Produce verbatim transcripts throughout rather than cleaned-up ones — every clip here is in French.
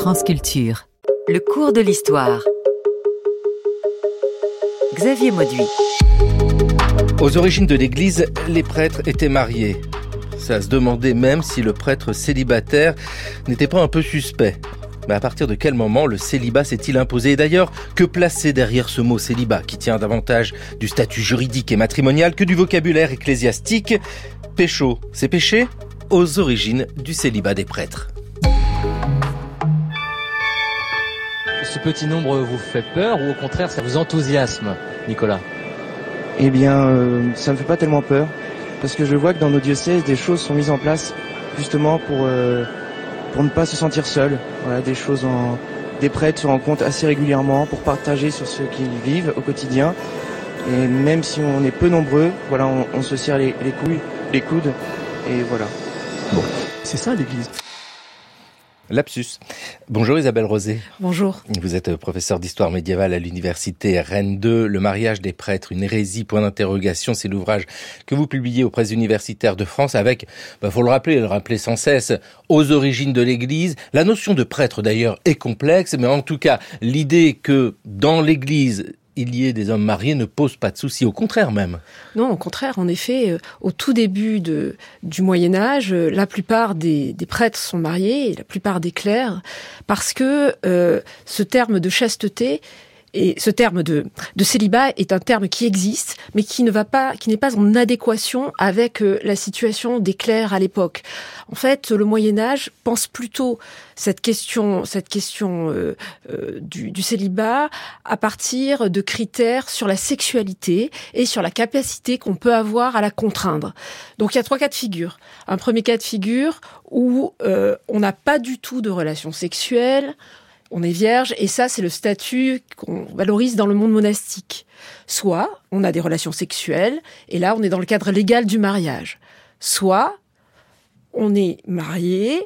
France Culture. Le cours de l'histoire. Xavier Mauduit. Aux origines de l'Église, les prêtres étaient mariés. Ça se demandait même si le prêtre célibataire n'était pas un peu suspect. Mais à partir de quel moment le célibat s'est-il imposé ? Et d'ailleurs, que placer derrière ce mot célibat, qui tient davantage du statut juridique et matrimonial que du vocabulaire ecclésiastique ? Pécho, c'est péché ? Aux origines du célibat des prêtres. Ce petit nombre vous fait peur ou au contraire ça vous enthousiasme, Nicolas ? Eh bien, euh, ça me fait pas tellement peur, parce que je vois que dans nos diocèses, des choses sont mises en place justement pour euh, pour ne pas se sentir seul. Voilà, des choses en, des prêtres se rencontrent assez régulièrement pour partager sur ce qu'ils vivent au quotidien. Et même si on est peu nombreux, voilà, on, on se serre les, les couilles, les coudes, et voilà. Bon, c'est ça l'Église. Lapsus. Bonjour Isabelle Rosé. Bonjour. Vous êtes professeure d'histoire médiévale à l'université Rennes deux. Le mariage des prêtres, une hérésie, point d'interrogation, c'est l'ouvrage que vous publiez aux presses universitaires de France avec, bah, faut le rappeler, le rappeler sans cesse, aux origines de l'Église. La notion de prêtre d'ailleurs est complexe, mais en tout cas, l'idée que dans l'Église, il y ait des hommes mariés ne pose pas de souci, au contraire même. Non, au contraire, en effet, euh, au tout début de, du Moyen-Âge, euh, la plupart des, des prêtres sont mariés, et la plupart des clercs, parce que euh, ce terme de chasteté, et ce terme de, de célibat est un terme qui existe, mais qui ne va pas, qui n'est pas en adéquation avec euh, la situation des clercs à l'époque. En fait, le Moyen-Âge pense plutôt cette question, cette question euh, euh, du, du célibat à partir de critères sur la sexualité et sur la capacité qu'on peut avoir à la contraindre. Donc, il y a trois cas de figure. Un premier cas de figure où euh, on n'a pas du tout de relation sexuelle. On est vierge, et ça, c'est le statut qu'on valorise dans le monde monastique. Soit, on a des relations sexuelles, et là, on est dans le cadre légal du mariage. Soit, on est marié,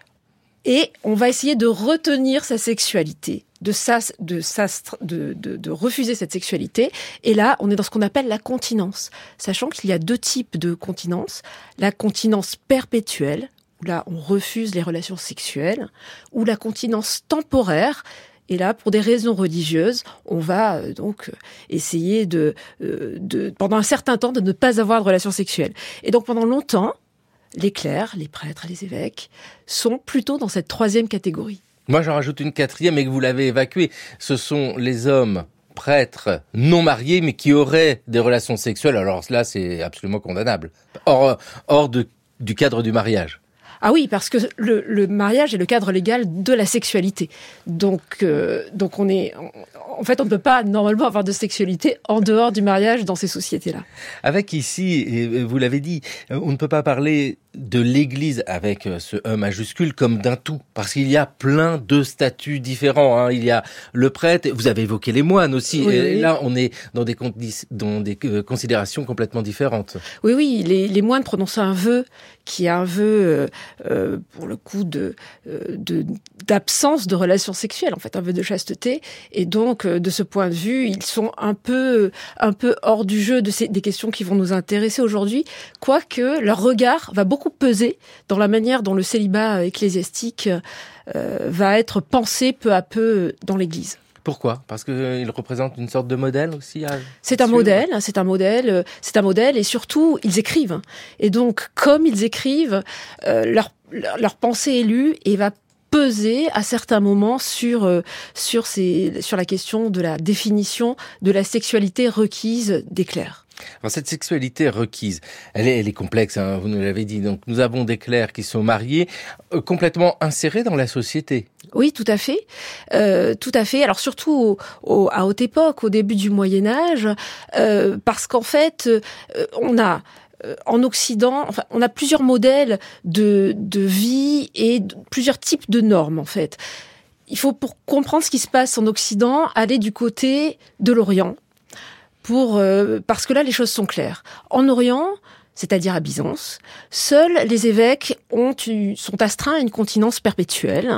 et on va essayer de retenir sa sexualité, de, s'as, de, s'as, de, de, de refuser cette sexualité. Et là, on est dans ce qu'on appelle la continence. Sachant qu'il y a deux types de continence. La continence perpétuelle, où là, on refuse les relations sexuelles, ou la continence temporaire. Et là, pour des raisons religieuses, on va euh, donc essayer de, euh, de, pendant un certain temps, de ne pas avoir de relations sexuelles. Et donc, pendant longtemps, les clercs, les prêtres, les évêques sont plutôt dans cette troisième catégorie. Moi, j'en rajoute une quatrième, et que vous l'avez évacuée. Ce sont les hommes prêtres non mariés, mais qui auraient des relations sexuelles. Alors là, c'est absolument condamnable. Hors, hors de, du cadre du mariage. Ah oui, parce que le, le mariage est le cadre légal de la sexualité. Donc, euh, donc on est, en fait, on ne peut pas normalement avoir de sexualité en dehors du mariage dans ces sociétés-là. Avec ici, et vous l'avez dit, on ne peut pas parler de l'Église avec ce E majuscule comme d'un tout, parce qu'il y a plein de statuts différents. Hein. Il y a le prêtre, vous avez évoqué les moines aussi. Oui, et oui. Là, on est dans des, condi- dans des euh, considérations complètement différentes. Oui, oui, les, les moines prononcent un vœu qui est un vœu, euh, euh, pour le coup, de, euh, de d'absence de relations sexuelles, en fait, un vœu de chasteté. Et donc, euh, de ce point de vue, ils sont un peu, un peu hors du jeu de ces, des questions qui vont nous intéresser aujourd'hui, quoique leur regard va beaucoup peser dans la manière dont le célibat ecclésiastique euh, va être pensé peu à peu dans l'Église. Pourquoi ? Parce qu'il représente une sorte de modèle aussi à C'est un suivre. modèle, c'est un modèle, c'est un modèle, et surtout ils écrivent. Et donc, comme ils écrivent, euh, leur, leur leur pensée est lue et va peser à certains moments sur euh, sur ces sur la question de la définition de la sexualité requise des clercs. Alors, cette sexualité requise, elle est, elle est complexe, hein, vous nous l'avez dit. Donc, nous avons des clercs qui sont mariés, euh, complètement insérés dans la société. Oui, tout à fait, euh, tout à fait. Alors surtout au, au, à haute époque, au début du Moyen Âge, euh, parce qu'en fait, euh, on a euh, en Occident, enfin, on a plusieurs modèles de, de vie et de, plusieurs types de normes en fait. Il faut, pour comprendre ce qui se passe en Occident, aller du côté de l'Orient. Pour, euh, parce que là, les choses sont claires. En Orient, c'est-à-dire à Byzance, seuls les évêques ont eu, sont astreints à une continence perpétuelle.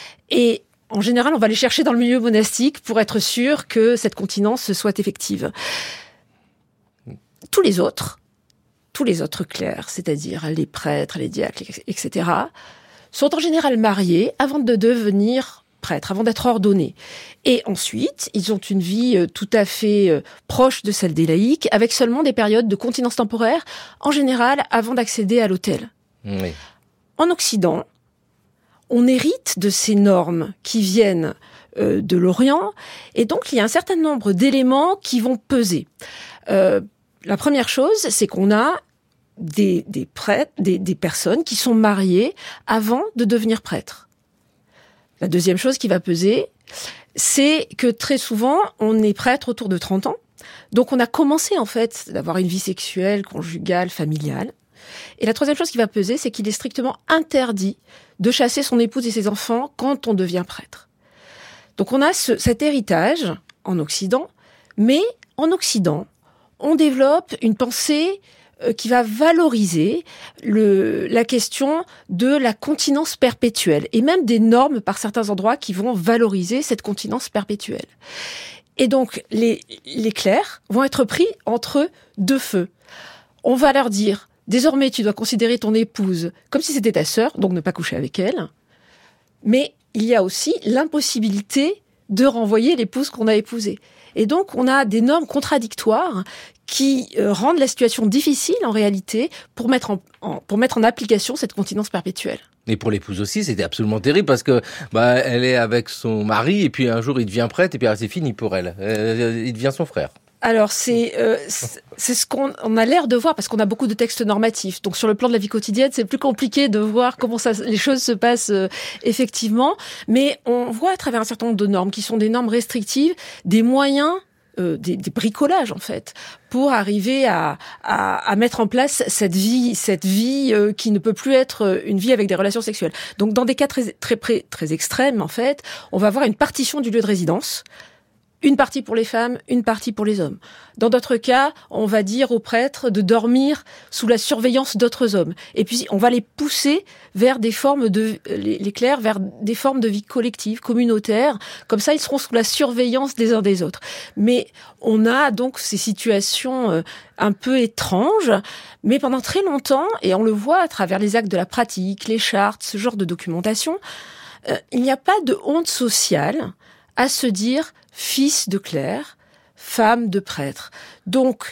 Et en général, on va les chercher dans le milieu monastique pour être sûr que cette continence soit effective. Tous les autres, tous les autres clercs, c'est-à-dire les prêtres, les diacres, et cetera, sont en général mariés avant de devenir prêtres, avant d'être ordonnés. Et ensuite, ils ont une vie euh, tout à fait euh, proche de celle des laïcs, avec seulement des périodes de continence temporaire, en général avant d'accéder à l'autel. Oui. En Occident, on hérite de ces normes qui viennent euh, de l'Orient, et donc il y a un certain nombre d'éléments qui vont peser. Euh, la première chose, c'est qu'on a des, des prêtres, des, des personnes qui sont mariées avant de devenir prêtres. La deuxième chose qui va peser, c'est que très souvent, on est prêtre autour de trente ans. Donc on a commencé en fait d'avoir une vie sexuelle, conjugale, familiale. Et la troisième chose qui va peser, c'est qu'il est strictement interdit de chasser son épouse et ses enfants quand on devient prêtre. Donc on a ce, cet héritage en Occident, mais en Occident, on développe une pensée euh, qui va valoriser le, la question de la continence perpétuelle, et même des normes par certains endroits qui vont valoriser cette continence perpétuelle. Et donc les, les clercs vont être pris entre deux feux. On va leur dire: désormais, tu dois considérer ton épouse comme si c'était ta sœur, donc ne pas coucher avec elle. Mais il y a aussi l'impossibilité de renvoyer l'épouse qu'on a épousée. Et donc, on a des normes contradictoires qui euh, rendent la situation difficile, en réalité, pour mettre en, en, pour mettre en application cette continence perpétuelle. Et pour l'épouse aussi, c'était absolument terrible parce que bah elle est avec son mari et puis un jour il devient prêtre et puis ah, c'est fini pour elle. Euh, il devient son frère. Alors c'est euh, c'est ce qu'on on a l'air de voir parce qu'on a beaucoup de textes normatifs. Donc sur le plan de la vie quotidienne, c'est plus compliqué de voir comment ça les choses se passent euh, effectivement, mais on voit à travers un certain nombre de normes qui sont des normes restrictives, des moyens euh, des, des bricolages en fait pour arriver à, à à mettre en place cette vie cette vie euh, qui ne peut plus être une vie avec des relations sexuelles. Donc dans des cas très très très, très extrêmes en fait, on va avoir une partition du lieu de résidence. Une partie pour les femmes, une partie pour les hommes. Dans d'autres cas, on va dire aux prêtres de dormir sous la surveillance d'autres hommes. Et puis, on va les pousser vers des formes de, les, les clercs, vers des formes de vie collective, communautaire. Comme ça, ils seront sous la surveillance des uns des autres. Mais on a donc ces situations un peu étranges. Mais pendant très longtemps, et on le voit à travers les actes de la pratique, les chartes, ce genre de documentation, euh, il n'y a pas de honte sociale à se dire fils de clerc, femme de prêtre. Donc,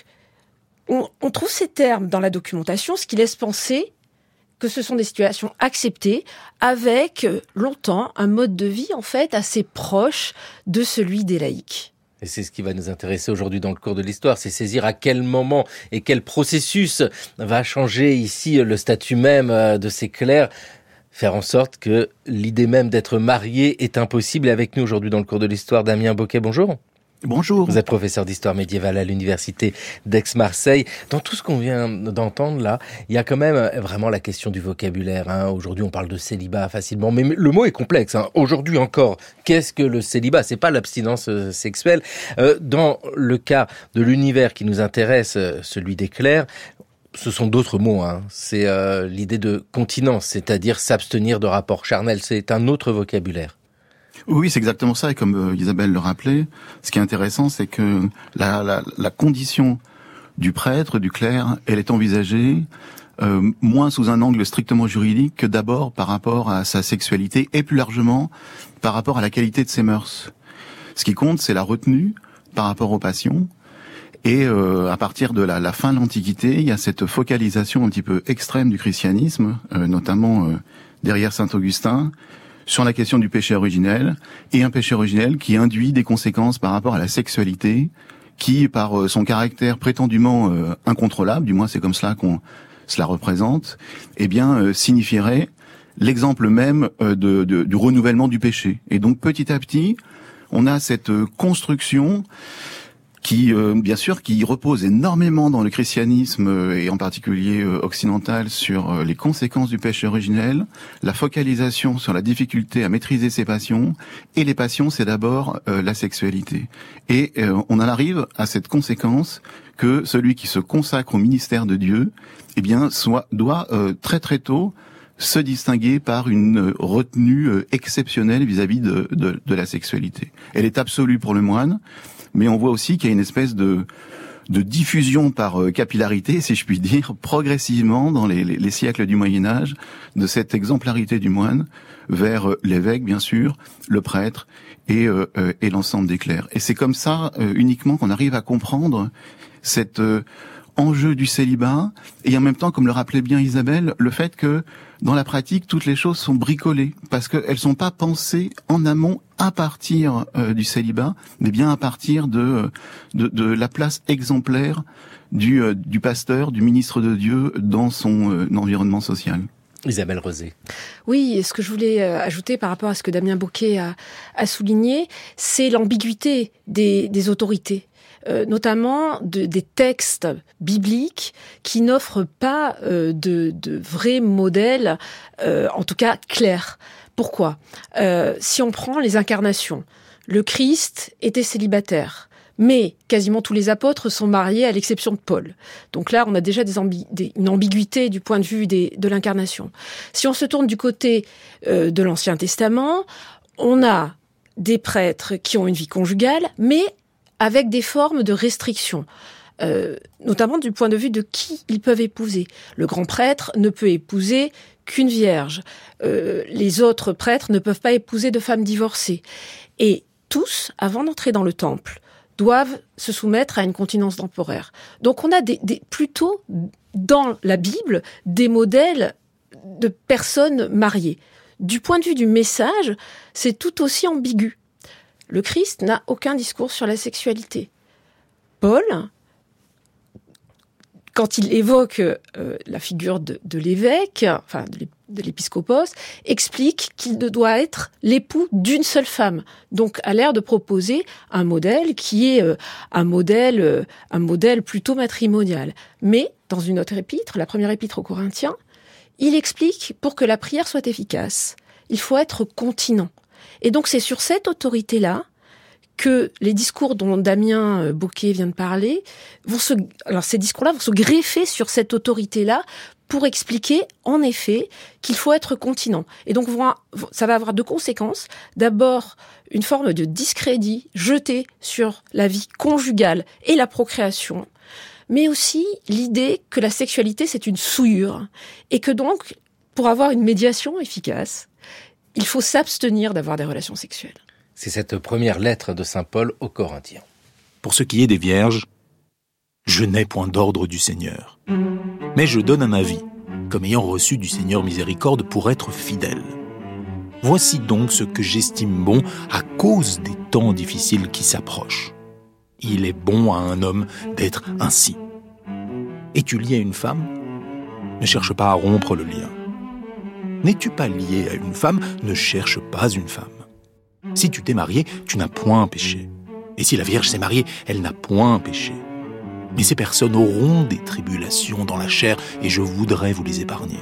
on, on trouve ces termes dans la documentation, ce qui laisse penser que ce sont des situations acceptées avec longtemps un mode de vie en fait assez proche de celui des laïcs. Et c'est ce qui va nous intéresser aujourd'hui dans le cours de l'histoire, c'est saisir à quel moment et quel processus va changer ici le statut même de ces clercs. Faire en sorte que l'idée même d'être marié est impossible. Et avec nous aujourd'hui dans le cours de l'histoire, Damien Bocquet, bonjour. Bonjour. Vous êtes professeur d'histoire médiévale à l'université d'Aix-Marseille. Dans tout ce qu'on vient d'entendre là, il y a quand même vraiment la question du vocabulaire. Hein. Aujourd'hui, on parle de célibat facilement, mais le mot est complexe. Hein. Aujourd'hui encore, qu'est-ce que le célibat ? C'est pas l'abstinence sexuelle. Euh, dans le cas de l'univers qui nous intéresse, celui des clercs, ce sont d'autres mots, hein. C'est euh, l'idée de continence, c'est-à-dire s'abstenir de rapports charnels. C'est un autre vocabulaire. Oui, c'est exactement ça. Et comme euh, Isabelle le rappelait, ce qui est intéressant, c'est que la, la, la condition du prêtre, du clerc, elle est envisagée euh, moins sous un angle strictement juridique que d'abord par rapport à sa sexualité et plus largement par rapport à la qualité de ses mœurs. Ce qui compte, c'est la retenue par rapport aux passions. Et euh, à partir de la, la fin de l'Antiquité, il y a cette focalisation un petit peu extrême du christianisme, euh, notamment euh, derrière saint Augustin, sur la question du péché originel, et un péché originel qui induit des conséquences par rapport à la sexualité, qui, par euh, son caractère prétendument euh, incontrôlable, du moins c'est comme cela qu'on cela représente, eh bien euh, signifierait l'exemple même euh, de, de, du renouvellement du péché. Et donc petit à petit, on a cette euh, construction qui, euh, bien sûr, qui repose énormément dans le christianisme, euh, et en particulier euh, occidental, sur euh, les conséquences du péché originel, la focalisation sur la difficulté à maîtriser ses passions, et les passions, c'est d'abord euh, la sexualité. Et euh, on en arrive à cette conséquence que celui qui se consacre au ministère de Dieu, eh bien, soit, doit euh, très très tôt se distinguer par une retenue euh, exceptionnelle vis-à-vis de, de, de la sexualité. Elle est absolue pour le moine, mais on voit aussi qu'il y a une espèce de, de diffusion par euh, capillarité, si je puis dire, progressivement dans les, les, les siècles du Moyen-Âge, de cette exemplarité du moine vers l'évêque, bien sûr, le prêtre et, euh, et l'ensemble des clercs. Et c'est comme ça euh, uniquement qu'on arrive à comprendre cet euh, enjeu du célibat, et en même temps, comme le rappelait bien Isabelle, le fait que dans la pratique, toutes les choses sont bricolées, parce qu'elles sont pas pensées en amont à partir euh, du célibat, mais bien à partir de, de, de la place exemplaire du, euh, du pasteur, du ministre de Dieu dans son euh, environnement social. Isabelle Rosé. Oui, et ce que je voulais ajouter par rapport à ce que Damien Bocquet a, a souligné, c'est l'ambiguïté des, des autorités. Euh, notamment de, des textes bibliques qui n'offrent pas euh, de, de vrais modèles, euh, en tout cas clairs. Pourquoi ? euh, Si on prend les incarnations, le Christ était célibataire, mais quasiment tous les apôtres sont mariés à l'exception de Paul. Donc là, on a déjà des ambi- des, une ambiguïté du point de vue des, de l'incarnation. Si on se tourne du côté euh, de l'Ancien Testament, on a des prêtres qui ont une vie conjugale, mais avec des formes de restrictions, euh, notamment du point de vue de qui ils peuvent épouser. Le grand prêtre ne peut épouser qu'une vierge. Euh, les autres prêtres ne peuvent pas épouser de femmes divorcées. Et tous, avant d'entrer dans le temple, doivent se soumettre à une continence temporaire. Donc on a des, des, plutôt dans la Bible des modèles de personnes mariées. Du point de vue du message, c'est tout aussi ambigu. Le Christ n'a aucun discours sur la sexualité. Paul, quand il évoque euh, la figure de, de l'évêque, enfin de l'épiscopos, explique qu'il ne doit être l'époux d'une seule femme. Donc, a l'air de proposer un modèle qui est euh, un modèle, euh, un modèle plutôt matrimonial. Mais dans une autre épître, la première épître aux Corinthiens, il explique pour que la prière soit efficace, il faut être continent. Et donc, c'est sur cette autorité-là que les discours dont Damien Bocquet vient de parler vont se, alors ces discours-là vont se greffer sur cette autorité-là pour expliquer, en effet, qu'il faut être continent. Et donc, ça va avoir deux conséquences. D'abord, une forme de discrédit jeté sur la vie conjugale et la procréation, mais aussi l'idée que la sexualité, c'est une souillure. Et que donc, pour avoir une médiation efficace, il faut s'abstenir d'avoir des relations sexuelles. C'est cette première lettre de saint Paul aux Corinthiens. Pour ce qui est des vierges, je n'ai point d'ordre du Seigneur. Mais je donne un avis, comme ayant reçu du Seigneur miséricorde pour être fidèle. Voici donc ce que j'estime bon à cause des temps difficiles qui s'approchent. Il est bon à un homme d'être ainsi. Es-tu lié à une femme ? Ne cherche pas à rompre le lien. N'es-tu pas lié à une femme ? Ne cherche pas une femme. Si tu t'es marié, tu n'as point péché. Et si la Vierge s'est mariée, elle n'a point péché. Mais ces personnes auront des tribulations dans la chair, et je voudrais vous les épargner.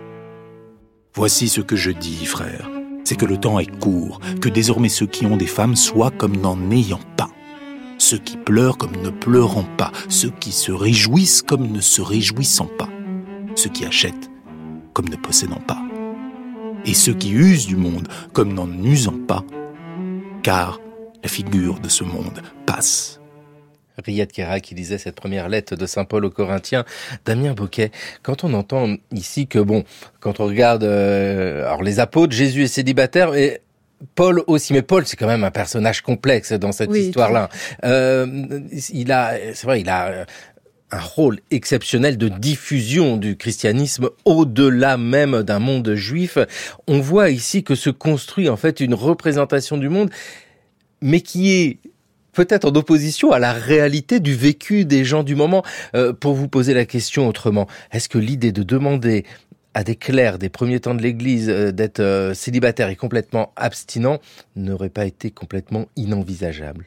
Voici ce que je dis, frères, c'est que le temps est court, que désormais ceux qui ont des femmes soient comme n'en ayant pas. Ceux qui pleurent comme ne pleurant pas, ceux qui se réjouissent comme ne se réjouissant pas, ceux qui achètent comme ne possédant pas, et ceux qui usent du monde comme n'en usant pas, car la figure de ce monde passe. Riyad Kera qui lisait cette première lettre de saint Paul aux Corinthiens. Damien Bocquet, quand on entend ici que, bon, quand on regarde euh, alors les apôtres, Jésus est célibataire, et Paul aussi, mais Paul c'est quand même un personnage complexe dans cette oui, histoire-là. Euh, il a, c'est vrai, il a un rôle exceptionnel de diffusion du christianisme au-delà même d'un monde juif. On voit ici que se construit en fait une représentation du monde, mais qui est peut-être en opposition à la réalité du vécu des gens du moment. Euh, pour vous poser la question autrement, est-ce que l'idée de demander à des clercs des premiers temps de l'Église euh, d'être euh, célibataires et complètement abstinents n'aurait pas été complètement inenvisageable ?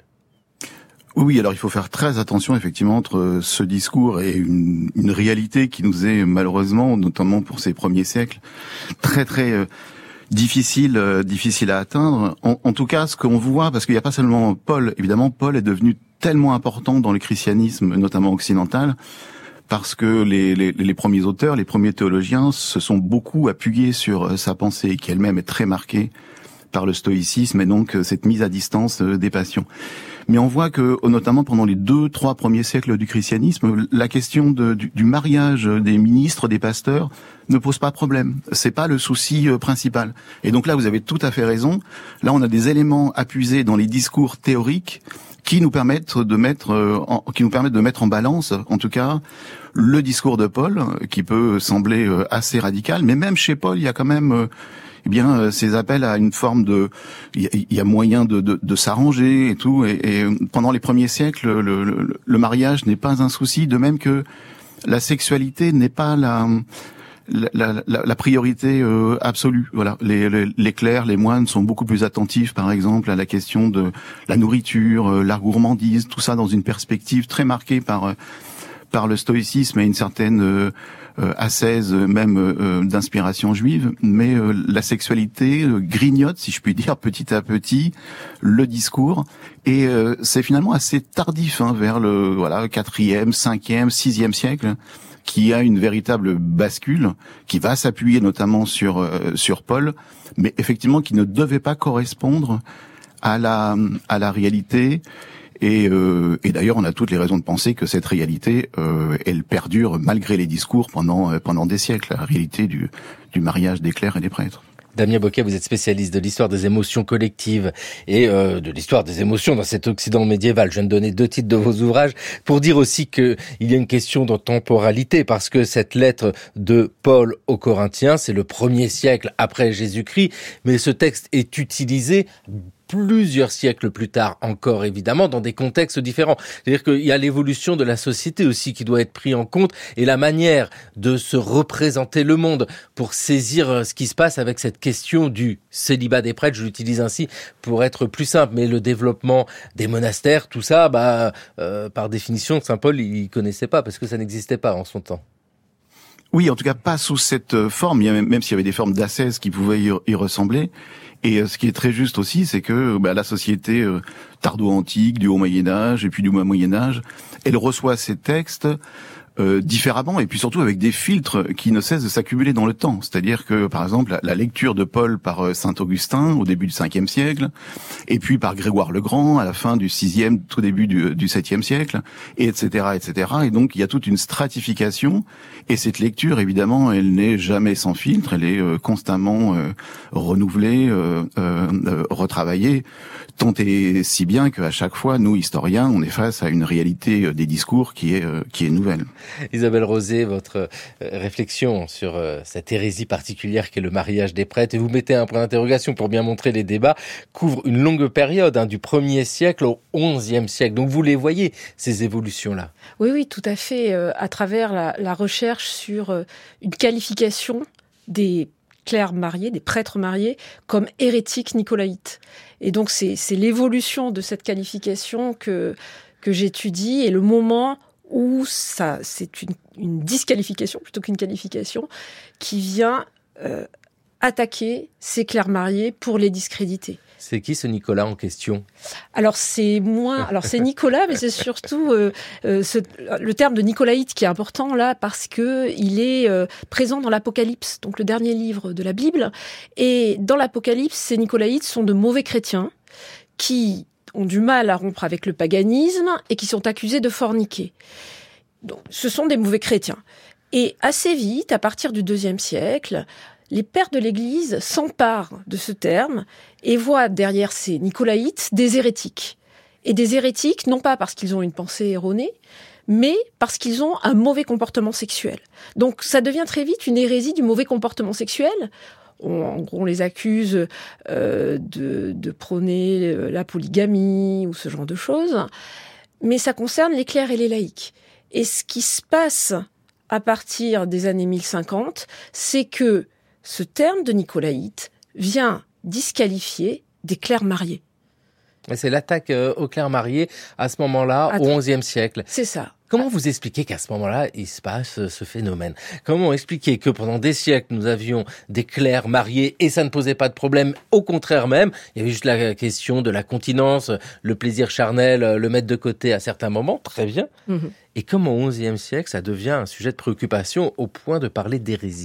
Oui, alors il faut faire très attention effectivement entre ce discours et une, une réalité qui nous est malheureusement, notamment pour ces premiers siècles, très très euh, difficile euh, difficile à atteindre. En, en tout cas, ce qu'on voit, parce qu'il n'y a pas seulement Paul, évidemment, Paul est devenu tellement important dans le christianisme, notamment occidental, parce que les, les, les premiers auteurs, les premiers théologiens se sont beaucoup appuyés sur sa pensée, qui elle-même est très marquée par le stoïcisme et donc cette mise à distance des passions. Mais on voit que, notamment pendant les deux, trois premiers siècles du christianisme, la question de, du, du mariage des ministres, des pasteurs, ne pose pas problème. C'est pas le souci principal. Et donc là, vous avez tout à fait raison. Là, on a des éléments à puiser dans les discours théoriques qui nous permettent de mettre, en, qui nous permettent de mettre en balance, en tout cas, le discours de Paul, qui peut sembler assez radical, mais même chez Paul, il y a quand même eh bien, ces appels à une forme de, il y, y a moyen de, de, de s'arranger et tout. Et, et pendant les premiers siècles, le, le, le mariage n'est pas un souci, de même que la sexualité n'est pas la La, la, la priorité euh, absolue. Voilà, les, les, les clercs, les moines sont beaucoup plus attentifs, par exemple, à la question de la nourriture, euh, la gourmandise, tout ça dans une perspective très marquée par euh, par le stoïcisme et une certaine euh, euh, ascèse même euh, d'inspiration juive. Mais euh, la sexualité euh, grignote, si je puis dire, petit à petit le discours. Et euh, c'est finalement assez tardif, hein, vers le voilà quatrième, cinquième, sixième siècle, qui a une véritable bascule, qui va s'appuyer notamment sur euh, sur Paul, mais effectivement qui ne devait pas correspondre à la à la réalité. Et, euh, et d'ailleurs, on a toutes les raisons de penser que cette réalité, euh, elle perdure malgré les discours pendant euh, pendant des siècles. La réalité du du mariage des clercs et des prêtres. Damien Bocquet, vous êtes spécialiste de l'histoire des émotions collectives et euh, de l'histoire des émotions dans cet Occident médiéval. Je viens de donner deux titres de vos ouvrages pour dire aussi qu'il y a une question de temporalité, parce que cette lettre de Paul aux Corinthiens, c'est le premier siècle après Jésus-Christ, mais ce texte est utilisé plusieurs siècles plus tard encore, évidemment, dans des contextes différents. C'est-à-dire qu'il y a l'évolution de la société aussi qui doit être prise en compte, et la manière de se représenter le monde pour saisir ce qui se passe avec cette question du célibat des prêtres. Je l'utilise ainsi pour être plus simple, mais le développement des monastères, tout ça, bah, euh, par définition, Saint Paul, il connaissait pas, parce que ça n'existait pas en son temps. Oui, en tout cas pas sous cette forme, même s'il y avait des formes d'ascèse qui pouvaient y ressembler. Et ce qui est très juste aussi, c'est que bah, la société euh, tardo-antique, du Haut Moyen-Âge et puis du Moyen-Âge, elle reçoit ces textes euh, différemment, et puis surtout avec des filtres qui ne cessent de s'accumuler dans le temps. C'est-à-dire que, par exemple, la, la lecture de Paul par euh, saint Augustin au début du cinquième siècle, et puis par Grégoire le Grand à la fin du sixième, tout début du, du septième siècle, et etc., et cetera. Et donc il y a toute une stratification. Et cette lecture, évidemment, elle n'est jamais sans filtre, elle est euh, constamment euh, renouvelée, euh, euh, retravaillée, tant et si bien qu'à chaque fois, nous, historiens, on est face à une réalité des discours qui est euh, qui est nouvelle. Isabelle Rosé, votre euh, réflexion sur euh, cette hérésie particulière qu'est le mariage des prêtres, et vous mettez un point d'interrogation pour bien montrer les débats, couvre une longue période, hein, du premier siècle au onzième siècle. Donc vous les voyez, ces évolutions-là. Oui, oui, tout à fait, euh, à travers la, la recherche sur euh, une qualification des clercs mariés, des prêtres mariés, comme hérétiques nicolaïtes. Et donc c'est, c'est l'évolution de cette qualification que, que j'étudie, et le moment où ça, c'est une, une disqualification plutôt qu'une qualification, qui vient euh, attaquer ces clercs mariés pour les discréditer. C'est qui ce Nicolas en question ? Alors c'est moins, alors c'est Nicolas, mais c'est surtout euh, euh, ce, le terme de nicolaïte qui est important là, parce que il est euh, présent dans l'Apocalypse, donc le dernier livre de la Bible. Et dans l'Apocalypse, ces nicolaïtes sont de mauvais chrétiens qui ont du mal à rompre avec le paganisme et qui sont accusés de forniquer. Donc, ce sont des mauvais chrétiens. Et assez vite, à partir du deuxième siècle, les pères de l'Église s'emparent de ce terme et voient derrière ces nicolaïtes des hérétiques. Et des hérétiques, non pas parce qu'ils ont une pensée erronée, mais parce qu'ils ont un mauvais comportement sexuel. Donc ça devient très vite une hérésie du mauvais comportement sexuel. On, en gros, on les accuse euh, de, de prôner la polygamie ou ce genre de choses. Mais ça concerne les clercs et les laïcs. Et ce qui se passe à partir des années mille cinquante, c'est que ce terme de nicolaïte vient disqualifier des clercs mariés. C'est l'attaque aux clercs mariés à ce moment-là, Attends. au onzième siècle. C'est ça. Comment vous expliquez qu'à ce moment-là, il se passe ce phénomène ? Comment expliquer que pendant des siècles, nous avions des clercs mariés et ça ne posait pas de problème ? Au contraire même, il y avait juste la question de la continence, le plaisir charnel, le mettre de côté à certains moments, très bien. Mm-hmm. Et comme au onzième siècle, ça devient un sujet de préoccupation au point de parler d'hérésie ?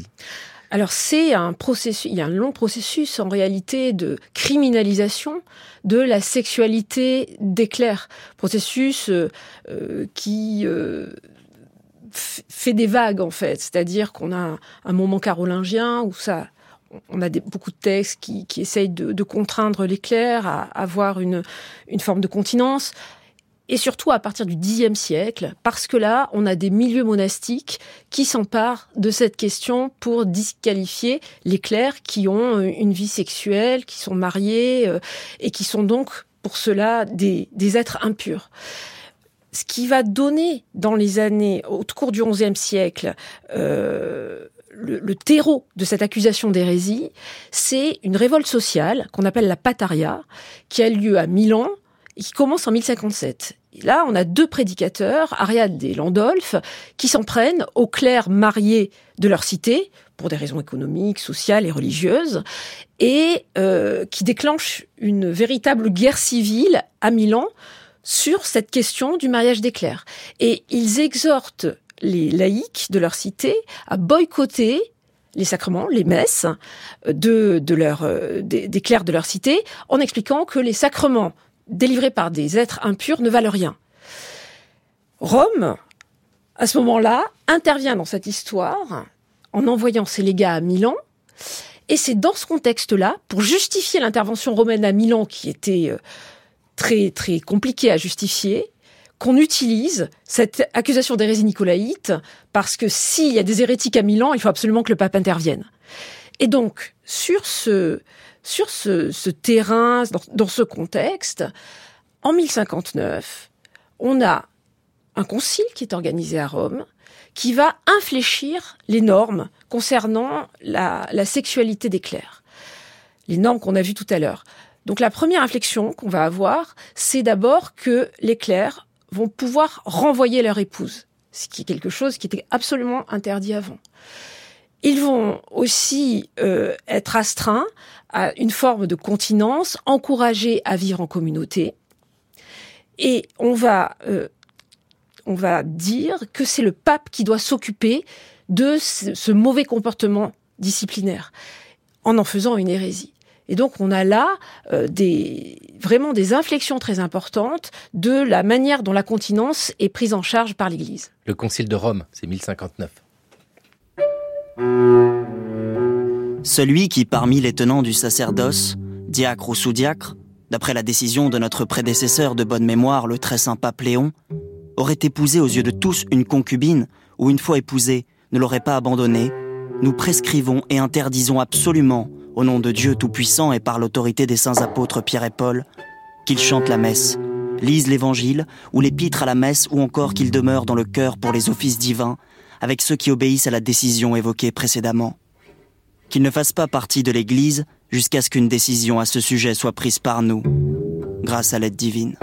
Alors c'est un processus, il y a un long processus en réalité de criminalisation de la sexualité des clercs. Processus euh, euh, qui euh, f- fait des vagues en fait, c'est-à-dire qu'on a un, un moment carolingien où ça, on a des, beaucoup de textes qui, qui essayent de, de contraindre les clercs à avoir une, une forme de continence. Et surtout à partir du dixième siècle, parce que là, on a des milieux monastiques qui s'emparent de cette question pour disqualifier les clercs qui ont une vie sexuelle, qui sont mariés, euh, et qui sont donc, pour cela, des, des êtres impurs. Ce qui va donner, dans les années, au cours du onzième siècle, euh, le, le terreau de cette accusation d'hérésie, c'est une révolte sociale qu'on appelle la Pataria, qui a lieu à Milan, et qui commence en mille cinquante-sept. Et là, on a deux prédicateurs, Ariade et Landolphe, qui s'en prennent aux clercs mariés de leur cité, pour des raisons économiques, sociales et religieuses, et euh, qui déclenchent une véritable guerre civile à Milan sur cette question du mariage des clercs. Et ils exhortent les laïcs de leur cité à boycotter les sacrements, les messes de, de leur, des, des clercs de leur cité, en expliquant que les sacrements délivrés par des êtres impurs ne valent rien. Rome, à ce moment-là, intervient dans cette histoire en envoyant ses légats à Milan, et c'est dans ce contexte-là, pour justifier l'intervention romaine à Milan, qui était très, très compliquée à justifier, qu'on utilise cette accusation d'hérésie nicolaïte, parce que s'il y a des hérétiques à Milan, il faut absolument que le pape intervienne. Et donc, sur ce... Sur ce, ce terrain, dans, dans ce contexte, en mille cinquante-neuf, on a un concile qui est organisé à Rome, qui va infléchir les normes concernant la, la sexualité des clercs. Les normes qu'on a vues tout à l'heure. Donc la première inflexion qu'on va avoir, c'est d'abord que les clercs vont pouvoir renvoyer leur épouse, ce qui est quelque chose qui était absolument interdit avant. Ils vont aussi euh, être astreints à une forme de continence, encouragés à vivre en communauté. Et on va, euh, on va dire que c'est le pape qui doit s'occuper de ce, ce mauvais comportement disciplinaire, en en faisant une hérésie. Et donc on a là euh, des, vraiment des inflexions très importantes de la manière dont la continence est prise en charge par l'Église. Le Concile de Rome, c'est mille cinquante-neuf. Celui qui, parmi les tenants du sacerdoce, diacre ou sous-diacre, d'après la décision de notre prédécesseur de bonne mémoire, le très saint pape Léon, aurait épousé aux yeux de tous une concubine, ou une fois épousée, ne l'aurait pas abandonnée, nous prescrivons et interdisons absolument, au nom de Dieu Tout-Puissant et par l'autorité des saints apôtres Pierre et Paul, qu'il chante la messe, lise l'évangile, ou l'épître à la messe, ou encore qu'il demeure dans le cœur pour les offices divins, avec ceux qui obéissent à la décision évoquée précédemment. Qu'il ne fasse pas partie de l'Église jusqu'à ce qu'une décision à ce sujet soit prise par nous, grâce à l'aide divine.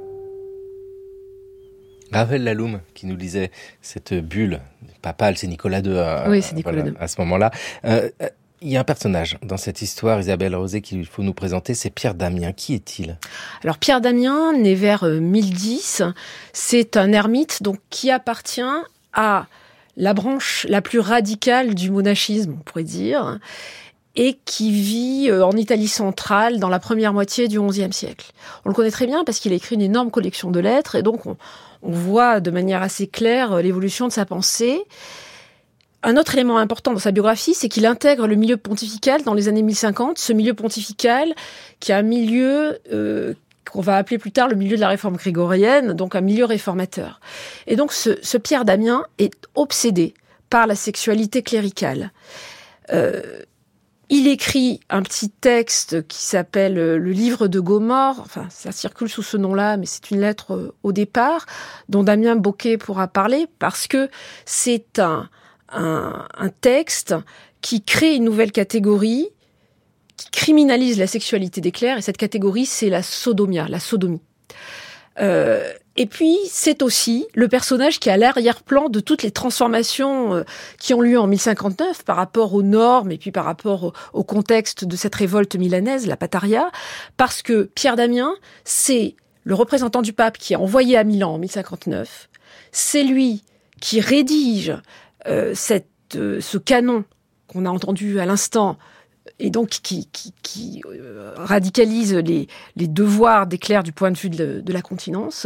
Raphaël Laloum qui nous lisait cette bulle papale, c'est Nicolas deux. À, oui, c'est Nicolas voilà, deux. À ce moment-là. Euh, il y a un personnage dans cette histoire, Isabelle Rosé, qu'il faut nous présenter, c'est Pierre Damien. Qui est-il ? Alors Pierre Damien, né vers mille dix, c'est un ermite donc, qui appartient à la branche la plus radicale du monachisme, on pourrait dire, et qui vit en Italie centrale dans la première moitié du onzième siècle. On le connaît très bien parce qu'il a écrit une énorme collection de lettres, et donc on, on voit de manière assez claire l'évolution de sa pensée. Un autre élément important dans sa biographie, c'est qu'il intègre le milieu pontifical dans les années mille cinquante, ce milieu pontifical qui est un milieu euh, qu'on va appeler plus tard le milieu de la réforme grégorienne, donc un milieu réformateur. Et donc ce, ce Pierre Damien est obsédé par la sexualité cléricale. Euh, il écrit un petit texte qui s'appelle le livre de Gomorrhe, enfin ça circule sous ce nom-là, mais c'est une lettre au départ, dont Damien Bocquet pourra parler, parce que c'est un, un, un texte qui crée une nouvelle catégorie, qui criminalise la sexualité des clercs, et cette catégorie, c'est la sodomia, la sodomie. Euh, et puis, c'est aussi le personnage qui est à l'arrière-plan de toutes les transformations euh, qui ont lieu en mille cinquante-neuf par rapport aux normes et puis par rapport au, au contexte de cette révolte milanaise, la Pataria, parce que Pierre Damien, c'est le représentant du pape qui est envoyé à Milan en mille cinquante-neuf, c'est lui qui rédige euh, cette, euh, ce canon qu'on a entendu à l'instant, et donc qui, qui, qui euh, radicalise les, les devoirs des clercs du point de vue de, de la continence.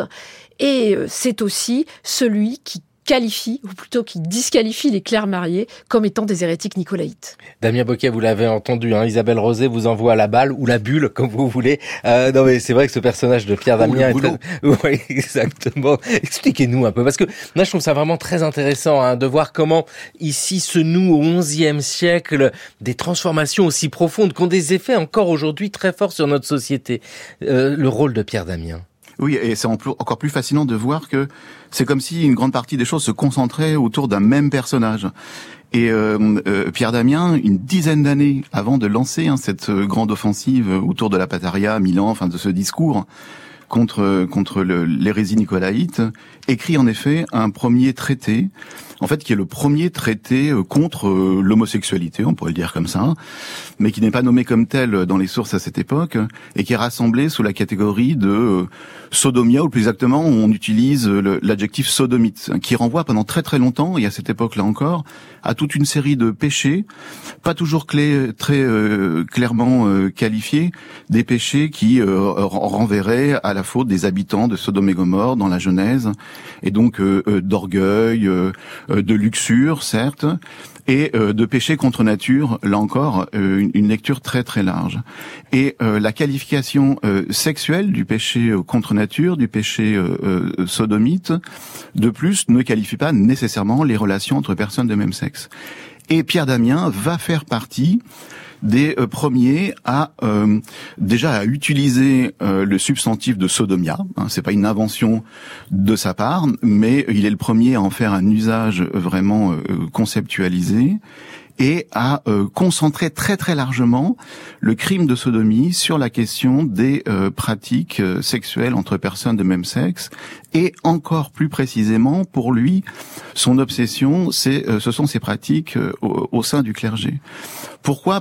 Et euh, c'est aussi celui qui qualifie, ou plutôt qui disqualifie les clercs mariés comme étant des hérétiques nicolaïtes. Damien Bocquet, vous l'avez entendu, hein, Isabelle Rosé vous envoie la balle ou la bulle, comme vous voulez. Euh, non mais c'est vrai que ce personnage de Pierre Damien est très... Oui, exactement. Expliquez-nous un peu, parce que moi je trouve ça vraiment très intéressant hein, de voir comment ici se nouent au onzième siècle des transformations aussi profondes qui ont des effets encore aujourd'hui très forts sur notre société. Euh, le rôle de Pierre Damien. Oui, et c'est encore plus fascinant de voir que c'est comme si une grande partie des choses se concentraient autour d'un même personnage. Et euh, euh, Pierre Damien, une dizaine d'années avant de lancer hein, cette grande offensive autour de la Pataria, Milan, enfin de ce discours contre contre le, l'hérésie nicolaïte, écrit en effet un premier traité, en fait qui est le premier traité contre l'homosexualité, on pourrait le dire comme ça, mais qui n'est pas nommé comme tel dans les sources à cette époque, et qui est rassemblé sous la catégorie de sodomia, ou plus exactement on utilise le, l'adjectif sodomite, qui renvoie pendant très très longtemps, et à cette époque-là encore, à toute une série de péchés, pas toujours clé, très euh, clairement euh, qualifiés, des péchés qui euh, renverraient à la faute des habitants de Sodome et Gomorrhe dans la Genèse, et donc euh, euh, d'orgueil, euh, de luxure, certes, et euh, de péché contre nature, là encore, euh, une, une lecture très très large. Et euh, la qualification euh, sexuelle du péché euh, contre nature, du péché euh, euh, sodomite, de plus, ne qualifie pas nécessairement les relations entre personnes de même sexe. Et Pierre Damien va faire partie des euh, premiers à euh, déjà à utiliser euh, le substantif de sodomia. Hein, c'est pas une invention de sa part, mais il est le premier à en faire un usage vraiment euh, conceptualisé et à euh, concentrer très très largement le crime de sodomie sur la question des euh, pratiques euh, sexuelles entre personnes de même sexe, et encore plus précisément pour lui, son obsession, c'est euh, ce sont ces pratiques euh, au, au sein du clergé. Pourquoi ?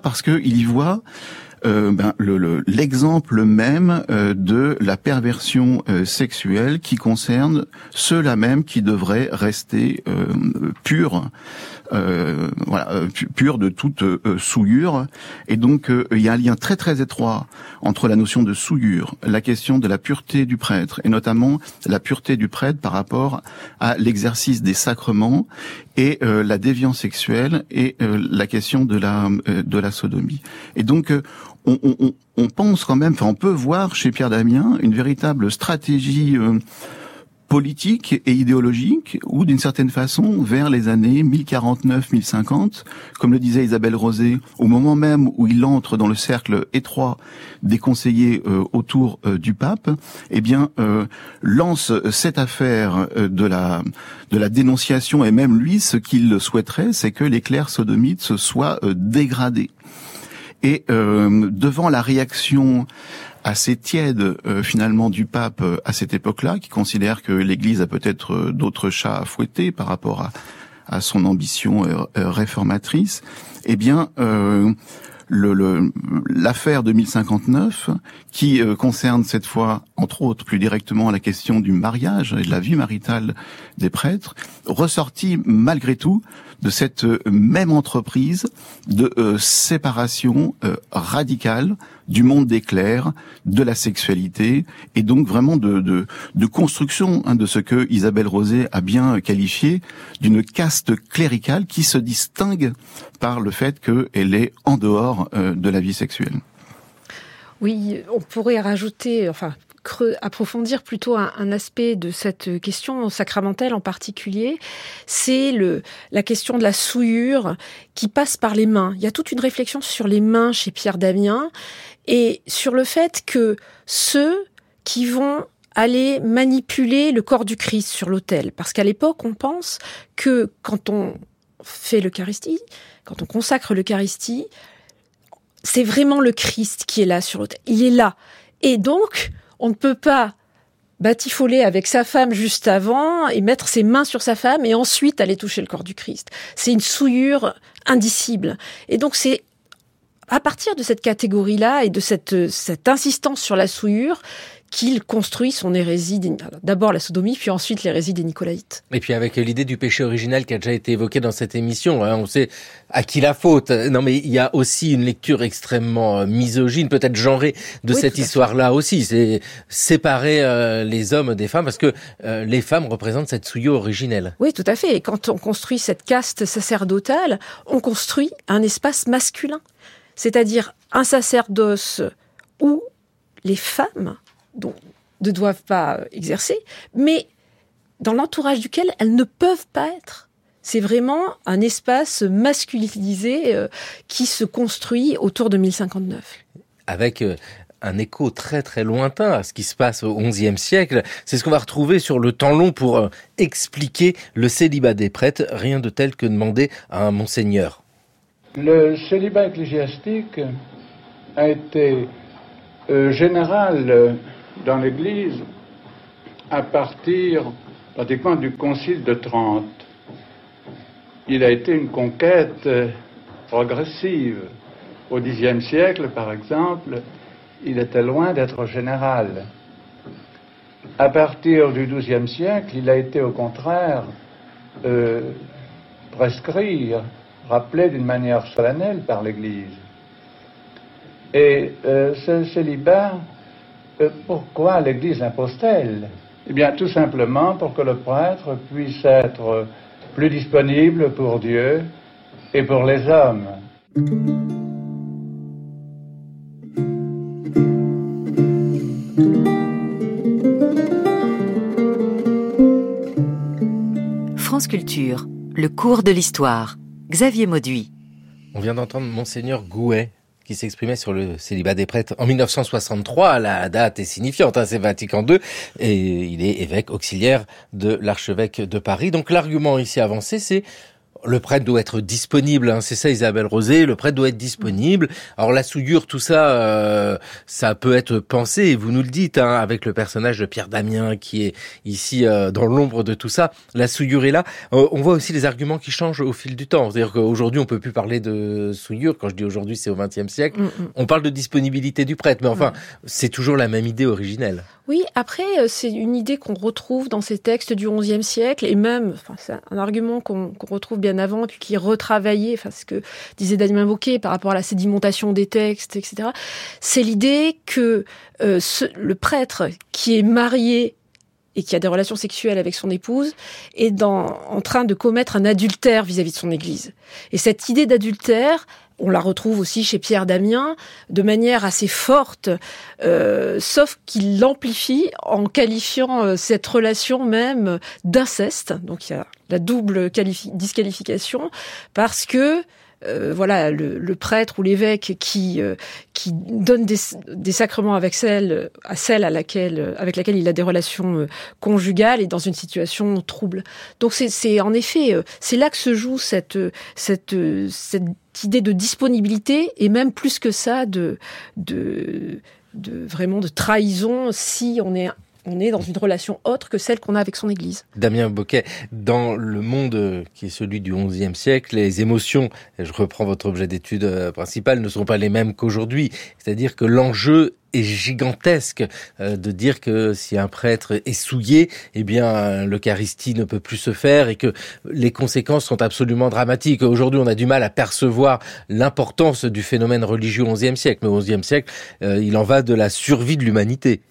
Parce que il y voit Euh, ben, le, le, l'exemple même euh, de la perversion euh, sexuelle qui concerne ceux-là même qui devraient rester euh, purs, euh, voilà, purs de toute euh, souillure. Et donc euh, il y a un lien très très étroit entre la notion de souillure, la question de la pureté du prêtre, et notamment la pureté du prêtre par rapport à l'exercice des sacrements, et euh, la déviance sexuelle, et euh, la question de la euh, de la sodomie. Et donc euh, On, on, on pense quand même, enfin on peut voir chez Pierre Damien une véritable stratégie euh, politique et idéologique, ou d'une certaine façon, vers les années mille quarante-neuf mille cinquante, comme le disait Isabelle Rosé, au moment même où il entre dans le cercle étroit des conseillers euh, autour euh, du pape, eh bien euh, lance cette affaire euh, de la de la dénonciation, et même lui, ce qu'il souhaiterait, c'est que les clercs sodomites se soient euh, dégradés. Et euh, devant la réaction assez tiède euh, finalement du pape euh, à cette époque-là, qui considère que l'Église a peut-être euh, d'autres chats à fouetter par rapport à, à son ambition euh, euh, réformatrice, eh bien euh, le, le, l'affaire de mille cinquante-neuf, qui euh, concerne cette fois, entre autres, plus directement la question du mariage et de la vie maritale des prêtres, ressortit malgré tout de cette euh, même entreprise de euh, séparation euh, radicale du monde des clercs, de la sexualité, et donc vraiment de, de, de construction hein, de ce que Isabelle Rosé a bien qualifié d'une caste cléricale qui se distingue par le fait qu'elle est en dehors euh, de la vie sexuelle. Oui, on pourrait rajouter, enfin, creux, approfondir plutôt un, un aspect de cette question sacramentelle en particulier, c'est le, la question de la souillure qui passe par les mains. Il y a toute une réflexion sur les mains chez Pierre Damien, et sur le fait que ceux qui vont aller manipuler le corps du Christ sur l'autel, parce qu'à l'époque, on pense que quand on fait l'Eucharistie, quand on consacre l'Eucharistie, c'est vraiment le Christ qui est là sur l'autel. Il est là. Et donc, on ne peut pas batifoler avec sa femme juste avant et mettre ses mains sur sa femme et ensuite aller toucher le corps du Christ. C'est une souillure indicible. Et donc, c'est à partir de cette catégorie-là et de cette, cette insistance sur la souillure, qu'il construit son hérésie, d'abord la sodomie, puis ensuite l'hérésie des Nicolaïtes. Et puis avec l'idée du péché originel qui a déjà été évoquée dans cette émission, hein, on sait à qui la faute. Non mais il y a aussi une lecture extrêmement misogyne, peut-être genrée, de oui, cette histoire-là aussi. C'est séparer euh, les hommes des femmes, parce que euh, les femmes représentent cette souillure originelle. Oui, tout à fait. Et quand on construit cette caste sacerdotale, on construit un espace masculin. C'est-à-dire un sacerdoce où les femmes dont ne doivent pas exercer, mais dans l'entourage duquel elles ne peuvent pas être. C'est vraiment un espace masculinisé euh, qui se construit autour de mille cinquante-neuf. Avec euh, un écho très très lointain à ce qui se passe au onzième siècle. C'est ce qu'on va retrouver sur le temps long pour euh, expliquer le célibat des prêtres, rien de tel que demander à un monseigneur. Le célibat ecclésiastique a été euh, général euh, dans l'Église à partir pratiquement du Concile de Trente. Il a été une conquête euh, progressive. Au dixième siècle, par exemple, il était loin d'être général. À partir du douzième siècle, il a été au contraire euh, prescrit, rappelé d'une manière solennelle par l'Église. Et euh, ce célibat, euh, pourquoi l'Église l'impose-t-elle? Eh bien, tout simplement pour que le prêtre puisse être plus disponible pour Dieu et pour les hommes. France Culture, le cours de l'histoire. Xavier Mauduit. On vient d'entendre Monseigneur Gouet qui s'exprimait sur le célibat des prêtres en mille neuf cent soixante-trois. La date est signifiante, hein, c'est Vatican deux, et il est évêque auxiliaire de l'archevêque de Paris. Donc l'argument ici avancé, c'est le prêtre doit être disponible, hein, c'est ça Isabelle Rosé, le prêtre doit être disponible. Alors la souillure, tout ça, euh, ça peut être pensé, et vous nous le dites, hein, avec le personnage de Pierre Damien qui est ici euh, dans l'ombre de tout ça, la souillure est là. Euh, on voit aussi les arguments qui changent au fil du temps. C'est-à-dire qu'aujourd'hui, on peut plus parler de souillure. Quand je dis aujourd'hui, c'est au vingtième siècle. Mm-hmm. On parle de disponibilité du prêtre, mais enfin, mm. c'est toujours la même idée originelle. Oui, après, c'est une idée qu'on retrouve dans ces textes du onzième siècle, et même, enfin, c'est un argument qu'on, qu'on retrouve bien avant, puis qui est retravaillé, enfin, ce que disait Damien Bocquet par rapport à la sédimentation des textes, et cetera. C'est l'idée que euh, ce, le prêtre qui est marié et qui a des relations sexuelles avec son épouse est dans, en train de commettre un adultère vis-à-vis de son Église. Et cette idée d'adultère, on la retrouve aussi chez Pierre Damien de manière assez forte, euh, sauf qu'il l'amplifie en qualifiant euh, cette relation même d'inceste. Donc il y a la double qualifi- disqualification parce que Euh, voilà, le, le prêtre ou l'évêque qui euh, qui donne des, des sacrements avec celle à celle à laquelle avec laquelle il a des relations euh, conjugales est dans une situation trouble. Donc c'est c'est en effet euh, c'est là que se joue cette cette cette idée de disponibilité et même plus que ça de de de vraiment de trahison si on est on est dans une relation autre que celle qu'on a avec son Église. Damien Bocquet, dans le monde qui est celui du onzième siècle, les émotions, et je reprends votre objet d'étude principal, ne sont pas les mêmes qu'aujourd'hui. C'est-à-dire que l'enjeu est gigantesque euh, de dire que si un prêtre est souillé, eh bien l'Eucharistie ne peut plus se faire et que les conséquences sont absolument dramatiques. Aujourd'hui, on a du mal à percevoir l'importance du phénomène religieux au onzième siècle, mais au onzième siècle, euh, il en va de la survie de l'humanité.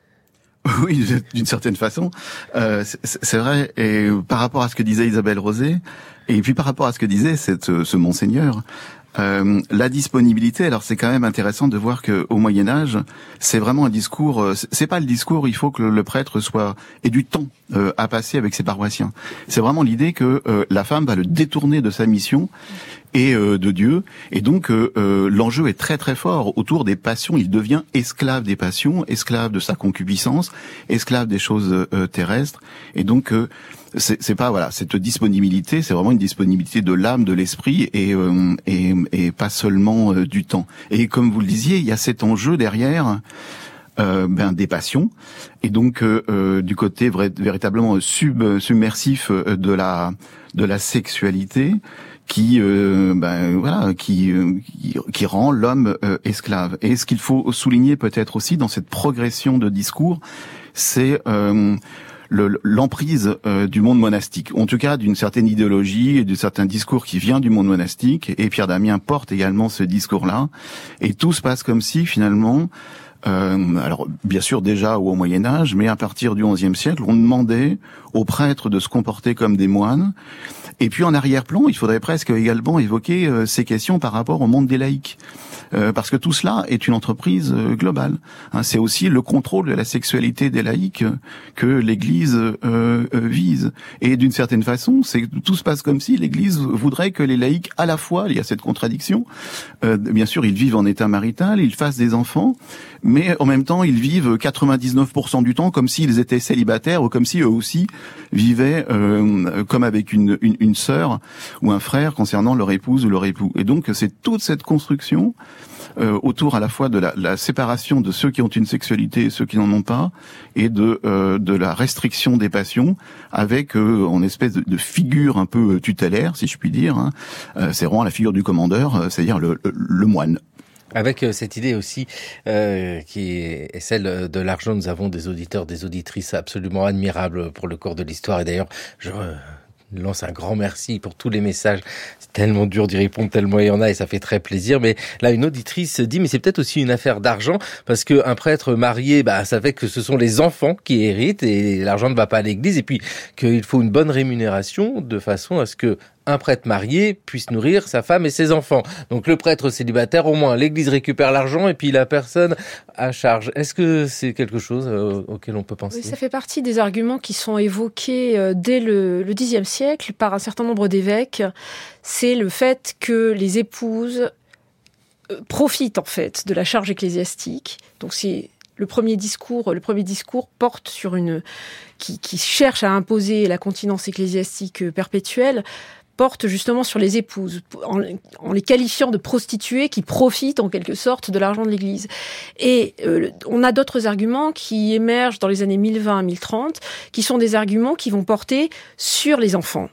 Oui, d'une certaine façon, euh, c'est, c'est vrai. Et par rapport à ce que disait Isabelle Rosé, et puis par rapport à ce que disait cette, ce monseigneur, euh, la disponibilité. Alors c'est quand même intéressant de voir que au Moyen Âge, c'est vraiment un discours. C'est pas le discours. Il faut que le, le prêtre soit ait du temps euh, à passer avec ses paroissiens. C'est vraiment l'idée que euh, la femme va le détourner de sa mission et euh, de Dieu, et donc euh, euh, l'enjeu est très très fort autour des passions. Il devient esclave des passions, esclave de sa concupiscence, esclave des choses euh, terrestres, et donc euh, c'est, c'est pas voilà cette disponibilité, c'est vraiment une disponibilité de l'âme, de l'esprit, et euh, et, et pas seulement euh, du temps. Et comme vous le disiez, il y a cet enjeu derrière. Euh, ben des passions, et donc euh, euh, du côté vrai, véritablement sub submersif de la de la sexualité, qui, euh, ben voilà, qui, euh, qui qui rend l'homme euh, esclave. Et ce qu'il faut souligner peut-être aussi dans cette progression de discours, c'est euh, Le, l'emprise euh, du monde monastique, en tout cas d'une certaine idéologie et de certains discours qui vient du monde monastique, et Pierre Damien porte également ce discours-là, et tout se passe comme si finalement, euh, alors bien sûr déjà au Moyen-Âge, mais à partir du onzième siècle, on demandait aux prêtres de se comporter comme des moines. Et puis en arrière-plan, il faudrait presque également évoquer euh, ces questions par rapport au monde des laïcs. Euh, parce que tout cela est une entreprise euh, globale. Hein, c'est aussi le contrôle de la sexualité des laïcs euh, que l'Église euh, euh, vise. Et d'une certaine façon, c'est tout se passe comme si l'Église voudrait que les laïcs, à la fois, il y a cette contradiction, euh, bien sûr, ils vivent en état marital, ils fassent des enfants, mais en même temps, ils vivent quatre-vingt-dix-neuf pour cent du temps comme s'ils étaient célibataires ou comme si eux aussi vivaient euh, comme avec une, une, une sœur ou un frère concernant leur épouse ou leur époux. Et donc, c'est toute cette construction Euh, autour à la fois de la, la séparation de ceux qui ont une sexualité et ceux qui n'en ont pas, et de euh, de la restriction des passions, avec euh, en espèce de, de figure un peu tutélaire, si je puis dire. Hein. Euh, c'est vraiment la figure du commandeur, euh, c'est-à-dire le, le, le moine. Avec euh, cette idée aussi euh, qui est celle de l'argent, nous avons des auditeurs, des auditrices absolument admirables pour le cours de l'histoire. Et d'ailleurs, je euh, lance un grand merci pour tous les messages. C'est tellement dur d'y répondre, tellement il y en a, et ça fait très plaisir. Mais là, une auditrice dit, mais c'est peut-être aussi une affaire d'argent, parce que un prêtre marié, bah, ça fait que ce sont les enfants qui héritent, et l'argent ne va pas à l'église, et puis qu'il faut une bonne rémunération, de façon à ce que un prêtre marié puisse nourrir sa femme et ses enfants. Donc le prêtre célibataire, au moins, l'église récupère l'argent et puis la personne à charge. Est-ce que c'est quelque chose euh, auquel on peut penser ? Oui, ça fait partie des arguments qui sont évoqués euh, dès le, le Xe siècle par un certain nombre d'évêques. C'est le fait que les épouses euh, profitent en fait de la charge ecclésiastique. Donc c'est le premier discours, le premier discours porte sur une qui, qui cherche à imposer la continence ecclésiastique perpétuelle, porte justement sur les épouses, en, en les qualifiant de prostituées qui profitent en quelque sorte de l'argent de l'Église. Et euh, on a d'autres arguments qui émergent dans les années mille vingt à mille trente, qui sont des arguments qui vont porter sur les enfants.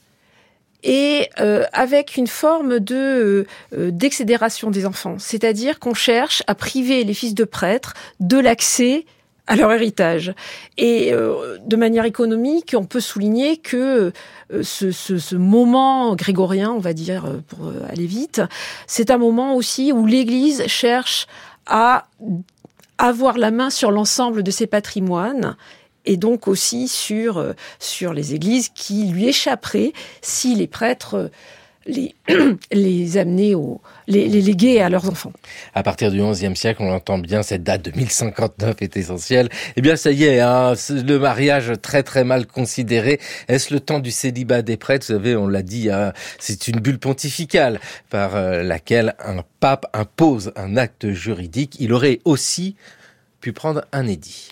Et euh, avec une forme de euh, d'excédération des enfants, c'est-à-dire qu'on cherche à priver les fils de prêtres de l'accès à leur héritage. Et euh, de manière économique, on peut souligner que euh, ce, ce, ce moment grégorien, on va dire, pour aller vite, c'est un moment aussi où l'Église cherche à avoir la main sur l'ensemble de ses patrimoines, et donc aussi sur, euh, sur les églises qui lui échapperaient si les prêtres les, les amenaient, au, les, les léguer à leurs enfants. À partir du onzième siècle, on entend bien, cette date de mille cinquante-neuf est essentielle. Eh bien, ça y est, hein, le mariage très très mal considéré. Est-ce le temps du célibat des prêtres ? Vous savez, on l'a dit, hein, c'est une bulle pontificale par euh, laquelle un pape impose un acte juridique. Il aurait aussi pu prendre un édit.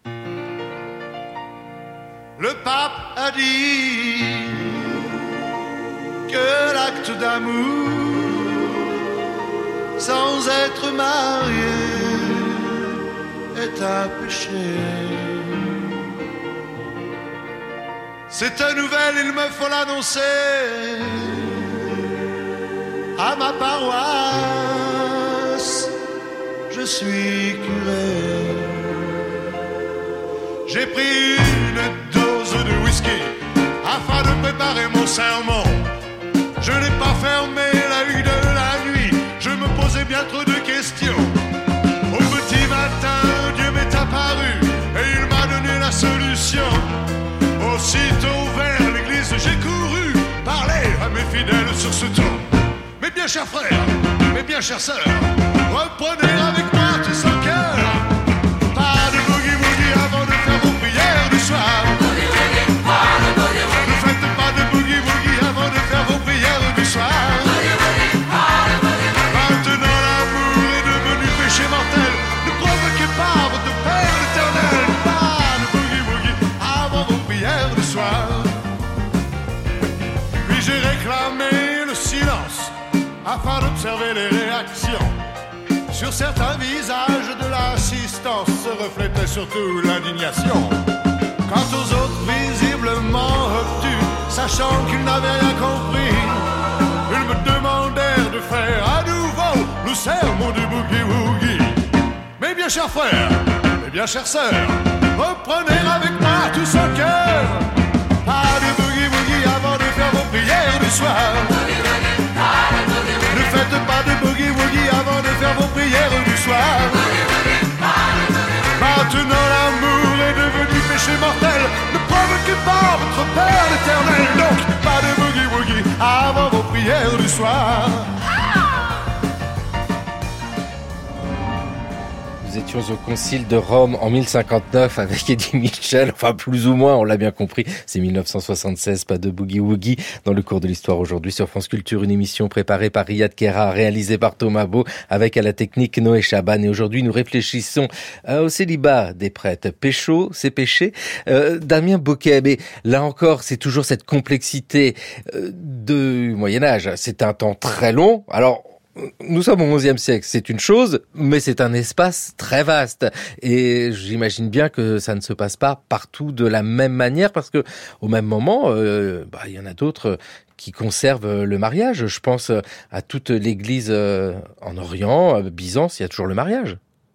Le pape a dit que l'acte d'amour sans être marié est un péché. Cette nouvelle, il me faut l'annoncer à ma paroisse. Je suis curé. J'ai pris une dose de whisky afin de préparer mon sermon. Je n'ai pas fermé l'œil de la nuit, je me posais bien trop de questions. Au petit matin, Dieu m'est apparu et il m'a donné la solution. Aussitôt vers l'église, j'ai couru parler à mes fidèles sur ce ton. Mes bien chers frères, mes bien chères sœurs, reprenez avec moi tous en cœur. Pas de boogie-woogie avant de faire vos prières du soir. Ne faites pas de boogie-woogie avant de faire vos prières du soir. Maintenant l'amour est devenu péché mortel. Ne provoquez pas votre Père l'éternel. Pas de boogie-woogie avant vos prières du soir. Puis j'ai réclamé le silence afin d'observer les réactions. Sur certains visages de l'assistance se reflétait surtout l'indignation. Quant aux autres visiblement obtus, sachant qu'ils n'avaient rien compris, me demandèrent de faire à nouveau le sermon du boogie-woogie. Mes bien chers frères, mes bien chères sœurs, reprenez avec moi tout son cœur. Pas de boogie-woogie avant de faire vos prières du soir. Ne faites pas de boogie-woogie avant de faire vos prières du soir. Maintenant l'amour est devenu péché mortel. Ne provoquez pas votre Père l'éternel. Donc pas de boogie-woogie avant vos prières du soir. Nous étions au Concile de Rome en mille cinquante-neuf avec Eddie Mitchell, enfin plus ou moins, on l'a bien compris, c'est mille neuf cent soixante-seize, pas de boogie-woogie. Dans le cours de l'histoire aujourd'hui sur France Culture, une émission préparée par Riyad Kera, réalisée par Thomas Beau, avec à la technique Noé Chaban. Et aujourd'hui, nous réfléchissons euh, au célibat des prêtres. Pécho, c'est péché. Euh, Damien Bocquet, mais là encore, c'est toujours cette complexité euh, du Moyen-Âge. C'est un temps très long. Alors, nous sommes au onzième siècle, c'est une chose, mais c'est un espace très vaste. Et j'imagine bien que ça ne se passe pas partout de la même manière, parce que au même moment, euh, bah, il y en a d'autres qui conservent le mariage. Je pense à toute l'Église en Orient, à Byzance, il y a toujours le mariage.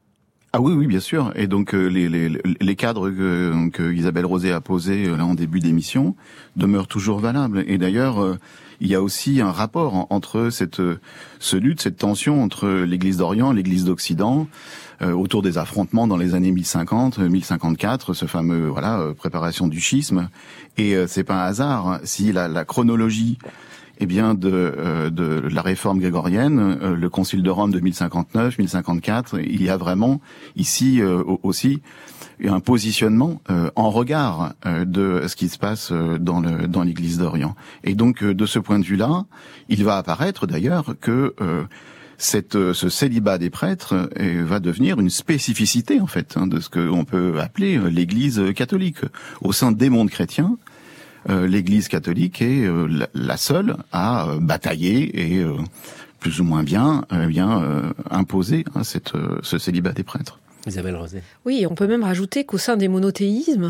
Ah oui, oui, bien sûr. Et donc euh, les, les, les cadres que, que Isabelle Rosé a posés euh, là en début d'émission demeurent toujours valables. Et d'ailleurs, euh, il y a aussi un rapport entre cette ce lutte, cette tension entre l'Église d'Orient et l'Église d'Occident euh, autour des affrontements dans les années mille cinquante, mille cinquante-quatre, ce fameux voilà euh, préparation du schisme. Et euh, c'est pas un hasard si la, la chronologie eh bien de, euh, de la réforme grégorienne, euh, le Concile de Rome de mille cinquante-neuf, mille cinquante-quatre, il y a vraiment ici euh, aussi un positionnement euh, en regard euh, de ce qui se passe euh, dans le dans l'Église d'Orient. Et donc euh, de ce point de vue-là, il va apparaître d'ailleurs que euh, cette ce célibat des prêtres euh, va devenir une spécificité en fait hein, de ce qu'on peut appeler euh, l'Église catholique au sein des mondes chrétiens. Euh, l'Église catholique est euh, la, la seule à euh, batailler et euh, plus ou moins bien, euh, bien euh, imposer hein, cette, euh, ce célibat des prêtres. Isabelle Rosé. Oui, on peut même rajouter qu'au sein des monothéismes,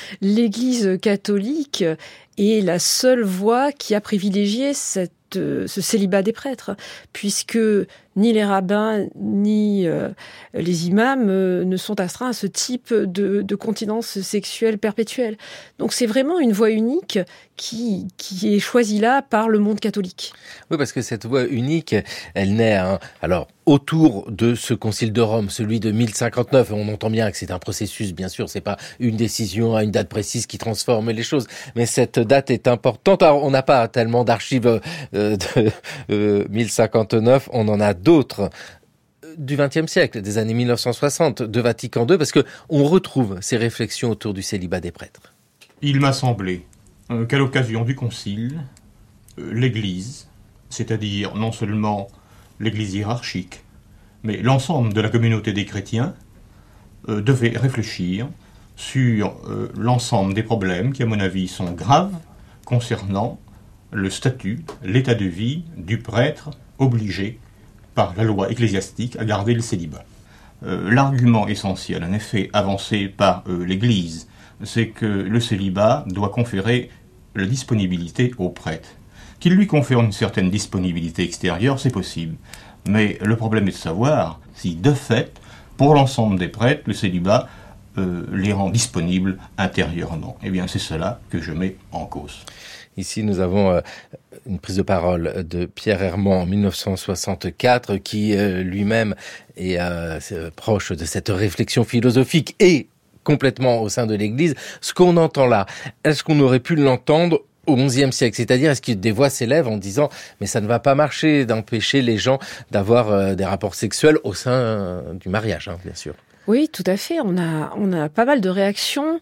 l'Église catholique est la seule voie qui a privilégié cette, euh, ce célibat des prêtres, puisque ni les rabbins ni euh, les imams euh, ne sont astreints à ce type de, de continence sexuelle perpétuelle. Donc c'est vraiment une voie unique qui, qui est choisie là par le monde catholique. Oui, parce que cette voie unique, elle naît hein, alors autour de ce concile de Rome, celui de mille cinquante-neuf. On entend bien que c'est un processus, bien sûr, c'est pas une décision à une date précise qui transforme les choses, mais cette date est importante. Alors, on n'a pas tellement d'archives euh, de euh, mille cinquante-neuf, on en a d'autres du vingtième siècle, des années mille neuf cent soixante, de Vatican deux, parce que on retrouve ces réflexions autour du célibat des prêtres. Il m'a semblé euh, qu'à l'occasion du concile, euh, l'Église, c'est-à-dire non seulement l'Église hiérarchique, mais l'ensemble de la communauté des chrétiens, euh, devait réfléchir sur euh, l'ensemble des problèmes qui, à mon avis, sont graves concernant le statut, l'état de vie du prêtre obligé par la loi ecclésiastique à garder le célibat. Euh, l'argument essentiel, en effet, avancé par euh, l'Église, c'est que le célibat doit conférer la disponibilité au prêtre. Qu'il lui confère une certaine disponibilité extérieure, c'est possible. Mais le problème est de savoir si, de fait, pour l'ensemble des prêtres, le célibat euh, les rend disponibles intérieurement. Eh bien, c'est cela que je mets en cause. Ici, nous avons euh, une prise de parole de Pierre Hermand en mille neuf cent soixante-quatre, qui euh, lui-même est euh, proche de cette réflexion philosophique et complètement au sein de l'Église. Ce qu'on entend là, est-ce qu'on aurait pu l'entendre au onzième siècle? C'est-à-dire, est-ce que des voix s'élèvent en disant « mais ça ne va pas marcher d'empêcher les gens d'avoir euh, des rapports sexuels au sein euh, du mariage, hein, bien sûr ». Oui, tout à fait. On a, on a pas mal de réactions.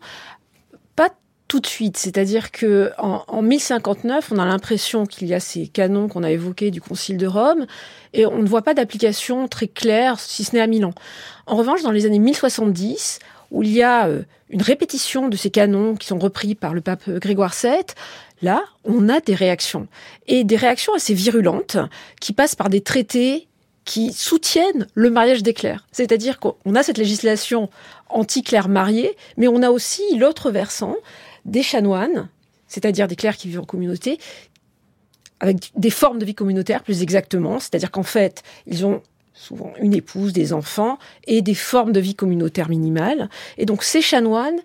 Pas tout de suite. C'est-à-dire que en, en mille cinquante-neuf, on a l'impression qu'il y a ces canons qu'on a évoqués du Concile de Rome, et on ne voit pas d'application très claire, si ce n'est à Milan. En revanche, dans les années mille soixante-dix, où il y a euh, une répétition de ces canons qui sont repris par le pape Grégoire sept, là, on a des réactions. Et des réactions assez virulentes, qui passent par des traités qui soutiennent le mariage des clercs. C'est-à-dire qu'on a cette législation anti-clercs mariés, mais on a aussi l'autre versant, des chanoines, c'est-à-dire des clercs qui vivent en communauté, avec des formes de vie communautaire plus exactement, c'est-à-dire qu'en fait, ils ont souvent une épouse, des enfants et des formes de vie communautaire minimales. Et donc ces chanoines,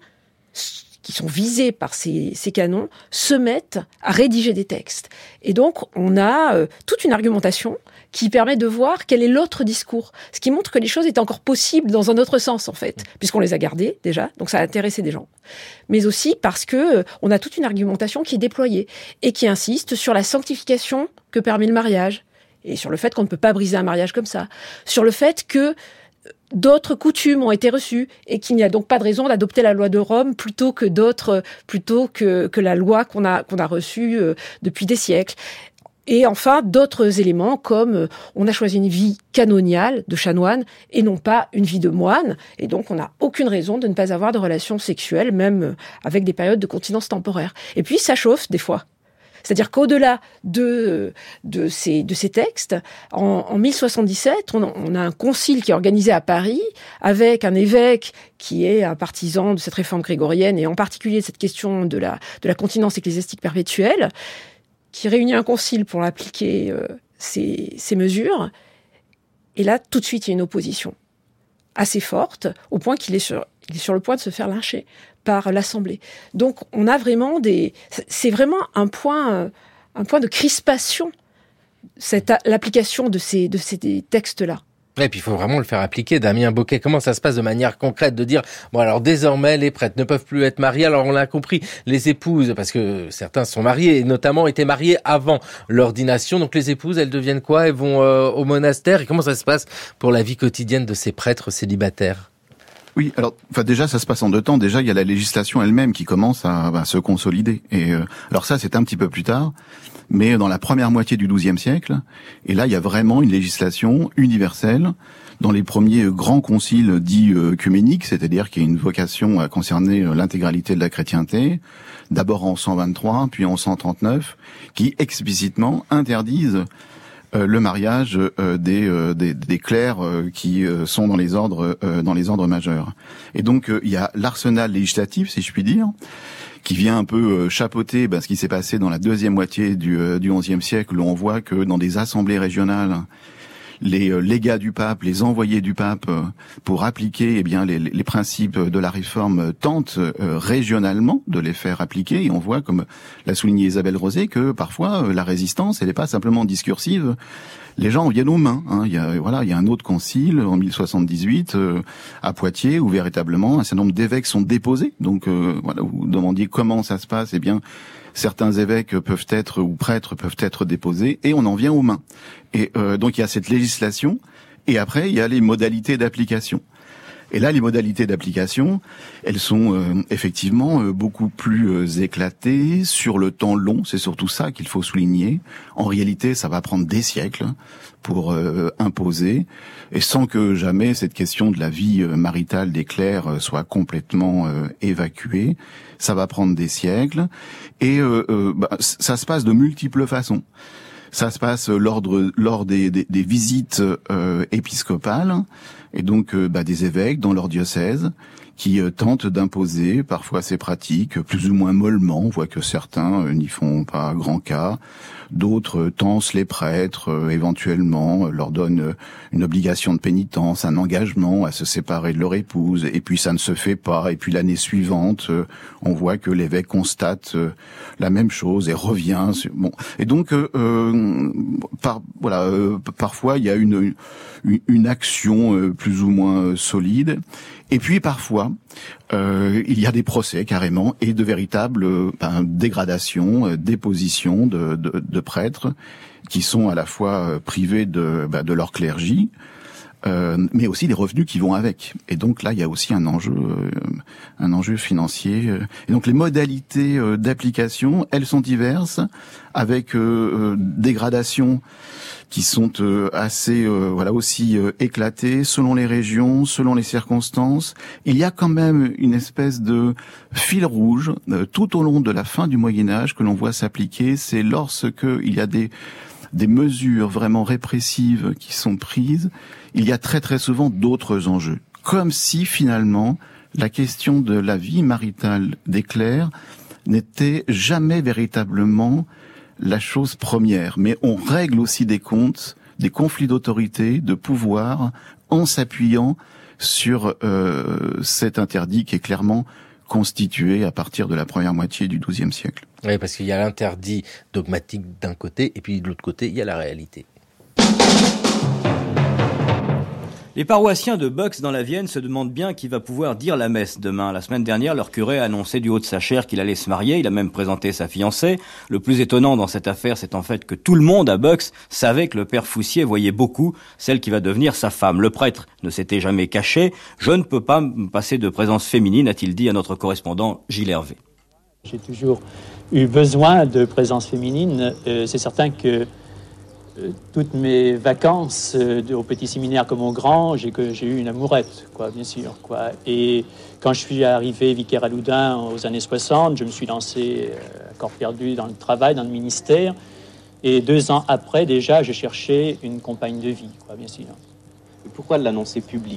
qui sont visés par ces, ces canons, se mettent à rédiger des textes. Et donc on a euh, toute une argumentation qui permet de voir quel est l'autre discours, ce qui montre que les choses étaient encore possibles dans un autre sens en fait, puisqu'on les a gardées déjà, donc ça a intéressé des gens. Mais aussi parce que euh, on a toute une argumentation qui est déployée et qui insiste sur la sanctification que permet le mariage et sur le fait qu'on ne peut pas briser un mariage comme ça, sur le fait que d'autres coutumes ont été reçues et qu'il n'y a donc pas de raison d'adopter la loi de Rome plutôt que d'autres, plutôt que, que la loi qu'on a, qu'on a reçue euh, depuis des siècles. Et enfin, d'autres éléments comme euh, on a choisi une vie canoniale de chanoine et non pas une vie de moine. Et donc, on n'a aucune raison de ne pas avoir de relations sexuelles, même euh, avec des périodes de continence temporaire. Et puis, ça chauffe des fois. C'est-à-dire qu'au-delà de, de, ces, de ces textes, en, en mille soixante-dix-sept, on, on a un concile qui est organisé à Paris avec un évêque qui est un partisan de cette réforme grégorienne et en particulier de cette question de la, de la continence ecclésiastique perpétuelle, qui réunit un concile pour appliquer euh, ces, ces mesures. Et là, tout de suite, il y a une opposition assez forte, au point qu'il est sur, il est sur le point de se faire lyncher par l'Assemblée. Donc, on a vraiment des... C'est vraiment un point, un point de crispation, cette, l'application de ces, de ces textes-là. Et puis, il faut vraiment le faire appliquer. Damien Bocquet, comment ça se passe de manière concrète, de dire, bon, alors, désormais, les prêtres ne peuvent plus être mariés. Alors, on l'a compris, les épouses, parce que certains sont mariés, et notamment étaient mariés avant l'ordination. Donc, les épouses, elles deviennent quoi? Elles vont euh, au monastère. Et comment ça se passe pour la vie quotidienne de ces prêtres célibataires? Oui, alors, enfin déjà, ça se passe en deux temps. Déjà, il y a la législation elle-même qui commence à, à se consolider. Et euh, alors ça, c'est un petit peu plus tard, mais dans la première moitié du douzième siècle. Et là, il y a vraiment une législation universelle dans les premiers grands conciles dits euh, œcuméniques, c'est-à-dire qu'il y a une vocation à concerner euh, l'intégralité de la chrétienté. D'abord en cent vingt-trois, puis en cent trente-neuf, qui explicitement interdisent Euh, le mariage euh, des, euh, des des clercs euh, qui euh, sont dans les ordres euh, dans les ordres majeurs. Et donc euh, il y a l'arsenal législatif, si je puis dire, qui vient un peu euh, chapeauter ben, ce qui s'est passé dans la deuxième moitié du euh, du onzième siècle, où on voit que dans des assemblées régionales, les euh, légats du pape, les envoyés du pape, euh, pour appliquer eh bien les, les principes de la réforme, euh, tentent euh, régionalement de les faire appliquer. Et on voit, comme l'a souligné Isabelle Rosé, que parfois euh, la résistance, elle n'est pas simplement discursive. Les gens viennent aux mains. Hein. Il y a voilà, il y a un autre concile en mille soixante-dix-huit euh, à Poitiers où véritablement un certain nombre d'évêques sont déposés. Donc euh, voilà, vous demandiez comment ça se passe. Eh bien, certains évêques peuvent être, ou prêtres peuvent être déposés, et on en vient aux mains. Et euh, donc il y a cette législation, et après il y a les modalités d'application. Et là, les modalités d'application, elles sont euh, effectivement euh, beaucoup plus euh, éclatées sur le temps long. C'est surtout ça qu'il faut souligner. En réalité, ça va prendre des siècles pour euh, imposer, et sans que jamais cette question de la vie euh, maritale des clercs euh, soit complètement euh, évacuée. Ça va prendre des siècles, et euh, euh, bah, ça se passe de multiples façons. Ça se passe lors, de, lors des, des, des visites euh, épiscopales, et donc euh, bah, des évêques dans leur diocèse qui euh, tentent d'imposer parfois ces pratiques plus ou moins mollement. On voit que certains euh, n'y font pas grand cas, d'autres euh, tensent les prêtres, euh, éventuellement euh, leur donnent euh, une obligation de pénitence, un engagement à se séparer de leur épouse, et puis ça ne se fait pas, et puis l'année suivante, euh, on voit que l'évêque constate euh, la même chose et revient. Bon, et donc euh, euh, par, voilà, euh, parfois il y a une, une, une action euh, plus ou moins euh, solide. Et puis parfois, euh, il y a des procès carrément et de véritables euh, ben, dégradations, euh, dépositions de, de, de prêtres qui sont à la fois euh, privés de, ben, de leur clergie, euh, mais aussi des revenus qui vont avec. Et donc là, il y a aussi un enjeu, euh, un enjeu financier. Et donc les modalités euh, d'application, elles sont diverses, avec euh, euh, dégradation qui sont euh, assez euh, voilà aussi euh, éclatées selon les régions, selon les circonstances. Il y a quand même une espèce de fil rouge euh, tout au long de la fin du Moyen Âge que l'on voit s'appliquer. C'est lorsque il y a des des mesures vraiment répressives qui sont prises, il y a très très souvent d'autres enjeux. Comme si finalement la question de la vie maritale des clercs n'était jamais véritablement la chose première, mais on règle aussi des comptes, des conflits d'autorité, de pouvoir, en s'appuyant sur euh, cet interdit qui est clairement constitué à partir de la première moitié du douzième siècle. Oui, parce qu'il y a l'interdit dogmatique d'un côté, et puis de l'autre côté, il y a la réalité. Les paroissiens de Box dans la Vienne se demandent bien qui va pouvoir dire la messe demain. La semaine dernière, leur curé a annoncé du haut de sa chair qu'il allait se marier. Il a même présenté sa fiancée. Le plus étonnant dans cette affaire, c'est en fait que tout le monde à Box savait que le père Foussier voyait beaucoup celle qui va devenir sa femme. Le prêtre ne s'était jamais caché. « Je ne peux pas me passer de présence féminine », a-t-il dit à notre correspondant Gilles Hervé. J'ai toujours eu besoin de présence féminine. Euh, c'est certain que toutes mes vacances euh, au petit séminaire comme au grand, j'ai, que, j'ai eu une amourette, quoi, bien sûr. Quoi. Et quand je suis arrivé vicaire à Loudun aux années soixante, je me suis lancé euh, à corps perdu dans le travail, dans le ministère. Et deux ans après, déjà, je cherchais une compagne de vie, quoi, bien sûr. Et pourquoi l'annoncer publiquement ?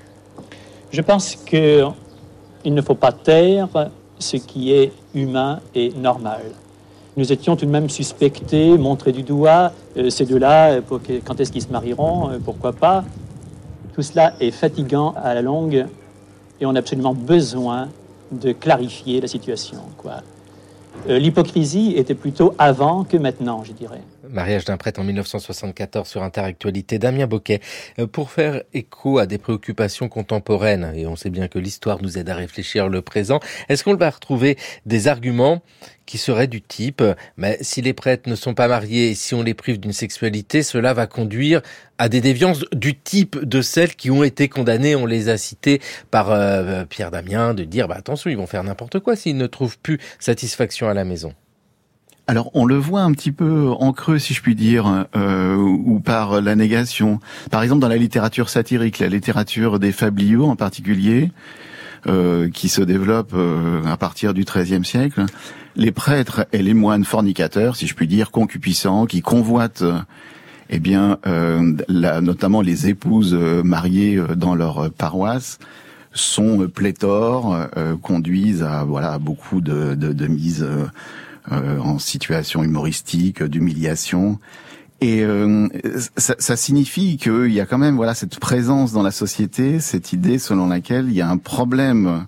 Je pense qu'il ne faut pas taire ce qui est humain et normal. Nous étions tout de même suspectés, montrés du doigt, euh, ces deux-là, pour que, quand est-ce qu'ils se marieront, euh, pourquoi pas. Tout cela est fatigant à la longue et on a absolument besoin de clarifier la situation, quoi. Euh, l'hypocrisie était plutôt avant que maintenant, je dirais. Mariage d'un prêtre en dix-neuf cent soixante-quatorze sur Interactualité, Damien Boquet. Pour faire écho à des préoccupations contemporaines, et on sait bien que l'histoire nous aide à réfléchir le présent, est-ce qu'on va retrouver des arguments qui seraient du type mais si les prêtres ne sont pas mariés et si on les prive d'une sexualité, cela va conduire à des déviances du type de celles qui ont été condamnées, on les a citées par euh, Pierre Damien, de dire bah attention, ils vont faire n'importe quoi s'ils ne trouvent plus satisfaction à la maison. Alors, on le voit un petit peu en creux, si je puis dire, euh, ou par la négation. Par exemple, dans la littérature satirique, la littérature des fabliaux en particulier, euh, qui se développe euh, à partir du treizième siècle, les prêtres et les moines fornicateurs, si je puis dire, concupiscents, qui convoitent, eh bien, euh, la, notamment les épouses mariées dans leur paroisse, sont pléthores, euh, conduisent à voilà beaucoup de, de, de mises euh, Euh, en situation humoristique, d'humiliation. Et euh, ça, ça signifie qu'il y a quand même voilà cette présence dans la société, cette idée selon laquelle il y a un problème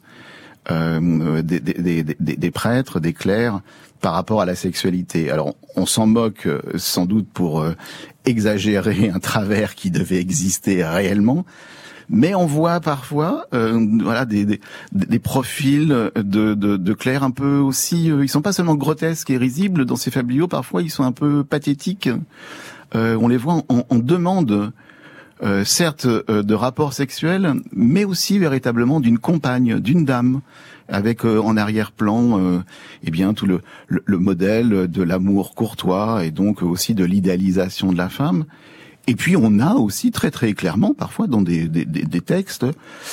euh, des, des, des, des prêtres, des clercs, par rapport à la sexualité. Alors, on s'en moque sans doute pour euh, exagérer un travers qui devait exister réellement, mais on voit parfois, euh, voilà, des, des, des profils de, de, de clercs un peu aussi. Euh, ils sont pas seulement grotesques et risibles dans ces fabliaux. Parfois, ils sont un peu pathétiques. Euh, on les voit en, en demande, euh, certes, euh, de rapports sexuels, mais aussi véritablement d'une compagne, d'une dame, avec euh, en arrière-plan, euh, eh bien, tout le, le, le modèle de l'amour courtois et donc aussi de l'idéalisation de la femme. Et puis on a aussi très très clairement parfois dans des, des, des textes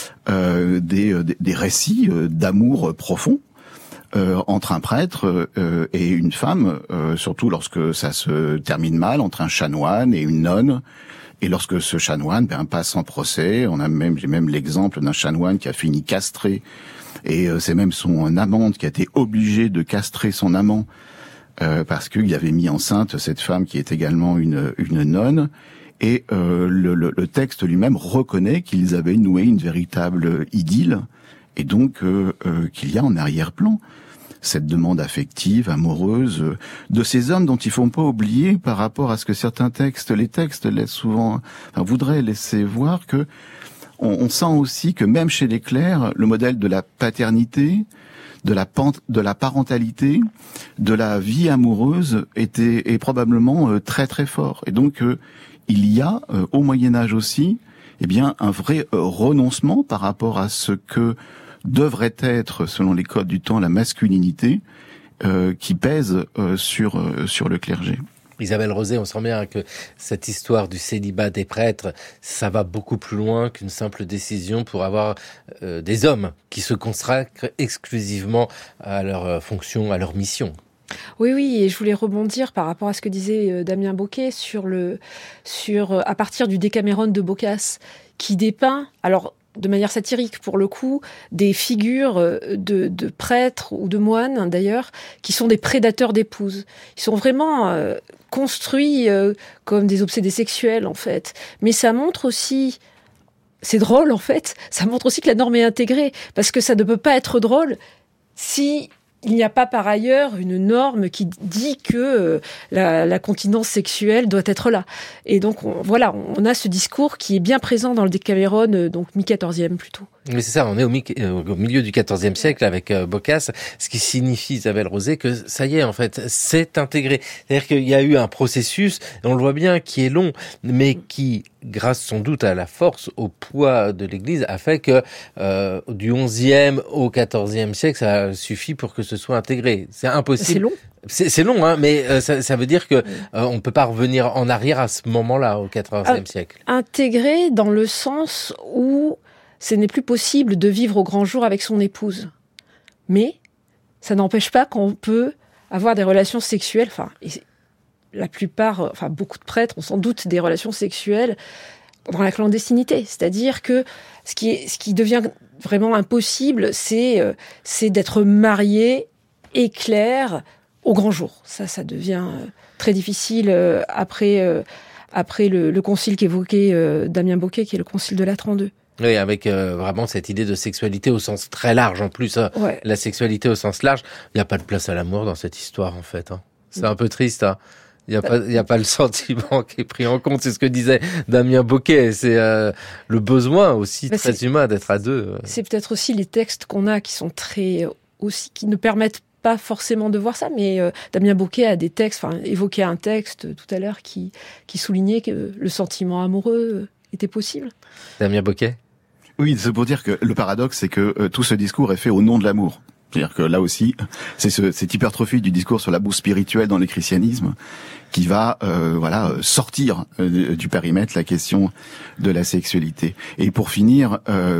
euh, des, des récits d'amour profond euh, entre un prêtre euh, et une femme, euh, surtout lorsque ça se termine mal, entre un chanoine et une nonne. Et lorsque ce chanoine ben, passe en procès, on a même j'ai même l'exemple d'un chanoine qui a fini castré, et euh, c'est même son amante qui a été obligée de castrer son amant euh, parce qu'il avait mis enceinte cette femme qui est également une, une nonne. Et euh, le, le, le texte lui-même reconnaît qu'ils avaient noué une véritable idylle, et donc euh, euh, qu'il y a en arrière-plan cette demande affective, amoureuse, euh, de ces hommes dont il ne faut pas oublier par rapport à ce que certains textes, les textes laissent souvent, enfin, voudraient laisser voir que on, on sent aussi que même chez les clercs, le modèle de la paternité, de la, pan- de la parentalité, de la vie amoureuse était est probablement euh, très très fort. Et donc euh, il y a euh, au Moyen-Âge aussi, eh bien, un vrai euh, renoncement par rapport à ce que devrait être, selon les codes du temps, la masculinité euh, qui pèse euh, sur euh, sur le clergé. Isabelle Rosé, on sent bien que cette histoire du célibat des prêtres, ça va beaucoup plus loin qu'une simple décision pour avoir euh, des hommes qui se consacrent exclusivement à leur fonction, à leur mission. Oui, oui, et je voulais rebondir par rapport à ce que disait Damien Boquet sur le, sur, à partir du Décaméron de Boccace, qui dépeint, alors, de manière satirique pour le coup, des figures de, de prêtres ou de moines d'ailleurs, qui sont des prédateurs d'épouses. Ils sont vraiment euh, construits euh, comme des obsédés sexuels en fait. Mais ça montre aussi, c'est drôle en fait, ça montre aussi que la norme est intégrée, parce que ça ne peut pas être drôle si il n'y a pas par ailleurs une norme qui dit que euh, la, la continence sexuelle doit être là. Et donc on, voilà, on a ce discours qui est bien présent dans le Décaméron, euh, donc mi-quatorzième plutôt. Mais c'est ça, on est au, mi- au milieu du quatorzième siècle avec euh, Boccace, ce qui signifie, Isabelle Rosé, que ça y est, en fait, c'est intégré. C'est-à-dire qu'il y a eu un processus, on le voit bien, qui est long, mais qui, grâce sans doute à la force, au poids de l'Église, a fait que euh, du onzième au quatorzième siècle, ça suffit pour que ce soit intégré. C'est impossible. C'est long. C'est, c'est long, hein, mais euh, ça, ça veut dire que euh, on peut pas revenir en arrière à ce moment-là, au quatorzième siècle. Intégré dans le sens où ce n'est plus possible de vivre au grand jour avec son épouse. Mais ça n'empêche pas qu'on peut avoir des relations sexuelles. Enfin, et la plupart, enfin beaucoup de prêtres ont sans doute des relations sexuelles dans la clandestinité. C'est-à-dire que ce qui est, ce qui devient vraiment impossible, c'est, euh, c'est d'être marié et clerc au grand jour. Ça, ça devient euh, très difficile euh, après, euh, après le, le concile qu'évoquait euh, Damien Bocquet, qui est le concile de Latran deux. Oui, avec euh, vraiment cette idée de sexualité au sens très large en plus. Hein. Ouais. La sexualité au sens large, il n'y a pas de place à l'amour dans cette histoire en fait. Hein. C'est un peu triste. Hein. Il n'y a pas, il y a pas le sentiment qui est pris en compte. C'est ce que disait Damien Bocquet. C'est euh, le besoin aussi bah, très humain d'être à deux. C'est peut-être aussi les textes qu'on a qui sont très aussi qui ne permettent pas forcément de voir ça, mais euh, Damien Bocquet a des textes, enfin évoquait un texte tout à l'heure qui qui soulignait que le sentiment amoureux était possible. Damien Bocquet. Oui, c'est pour dire que le paradoxe, c'est que euh, tout ce discours est fait au nom de l'amour. C'est-à-dire que là aussi, c'est ce, cette hypertrophie du discours sur l'amour spirituel dans le christianisme qui va, euh, voilà, sortir euh, du périmètre la question de la sexualité. Et pour finir, euh,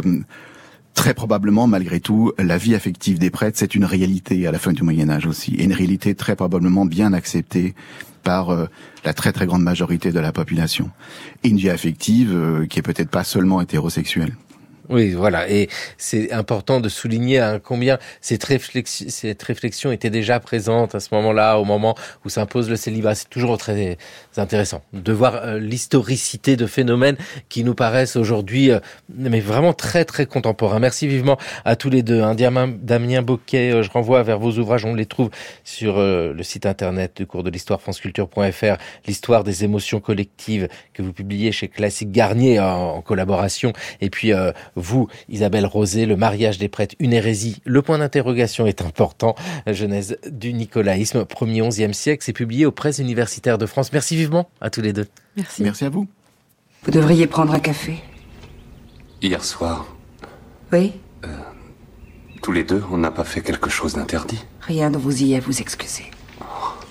très probablement, malgré tout, la vie affective des prêtres, c'est une réalité à la fin du Moyen-Âge aussi, et une réalité très probablement bien acceptée par euh, la très très grande majorité de la population. Et une vie affective euh, qui est peut-être pas seulement hétérosexuelle. Oui, voilà, et c'est important de souligner à combien cette réflexion, cette réflexion était déjà présente à ce moment-là, au moment où s'impose le célibat. C'est toujours très intéressant de voir euh, l'historicité de phénomènes qui nous paraissent aujourd'hui, euh, mais vraiment très très contemporains. Merci vivement à tous les deux. Hein. Damien Bocquet, euh, je renvoie vers vos ouvrages, on les trouve sur euh, le site internet du cours de l'histoire franceculture point f r, l'histoire des émotions collectives que vous publiez chez Classique Garnier en, en collaboration, et puis euh, vous, Isabelle Rosé, le mariage des prêtres, une hérésie. Le point d'interrogation est important. Genèse du nicolaïsme, premier onzième siècle. C'est publié aux Presses universitaires de France. Merci vivement à tous les deux. Merci. Merci à vous. Vous devriez prendre un café. Hier soir. Oui. Euh, tous les deux, on n'a pas fait quelque chose d'interdit. Rien dont vous ayez à vous excuser. Oh.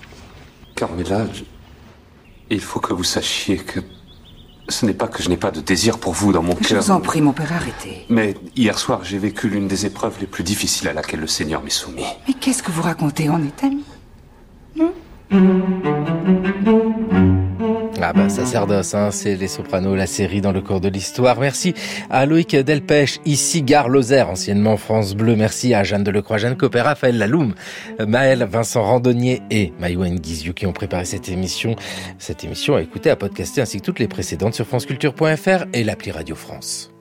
Carmela, je... il faut que vous sachiez que ce n'est pas que je n'ai pas de désir pour vous dans mon cœur. Je vous en prie, mon père, arrêtez. Mais hier soir, j'ai vécu l'une des épreuves les plus difficiles à laquelle le Seigneur m'est soumis. Mais qu'est-ce que vous racontez? On est amis. Ah bah, Sacerdoce, hein, c'est Les Sopranos, la série dans le cours de l'histoire. Merci à Loïc Delpech, ici Gare Lozère, anciennement France Bleu. Merci à Jeanne Delecroix, Jeanne Copé, Raphaël Laloum, Maël, Vincent Randonnier et Maïwen Guizou qui ont préparé cette émission. Cette émission à écouter, à podcaster ainsi que toutes les précédentes sur franceculture point f r et l'appli Radio France.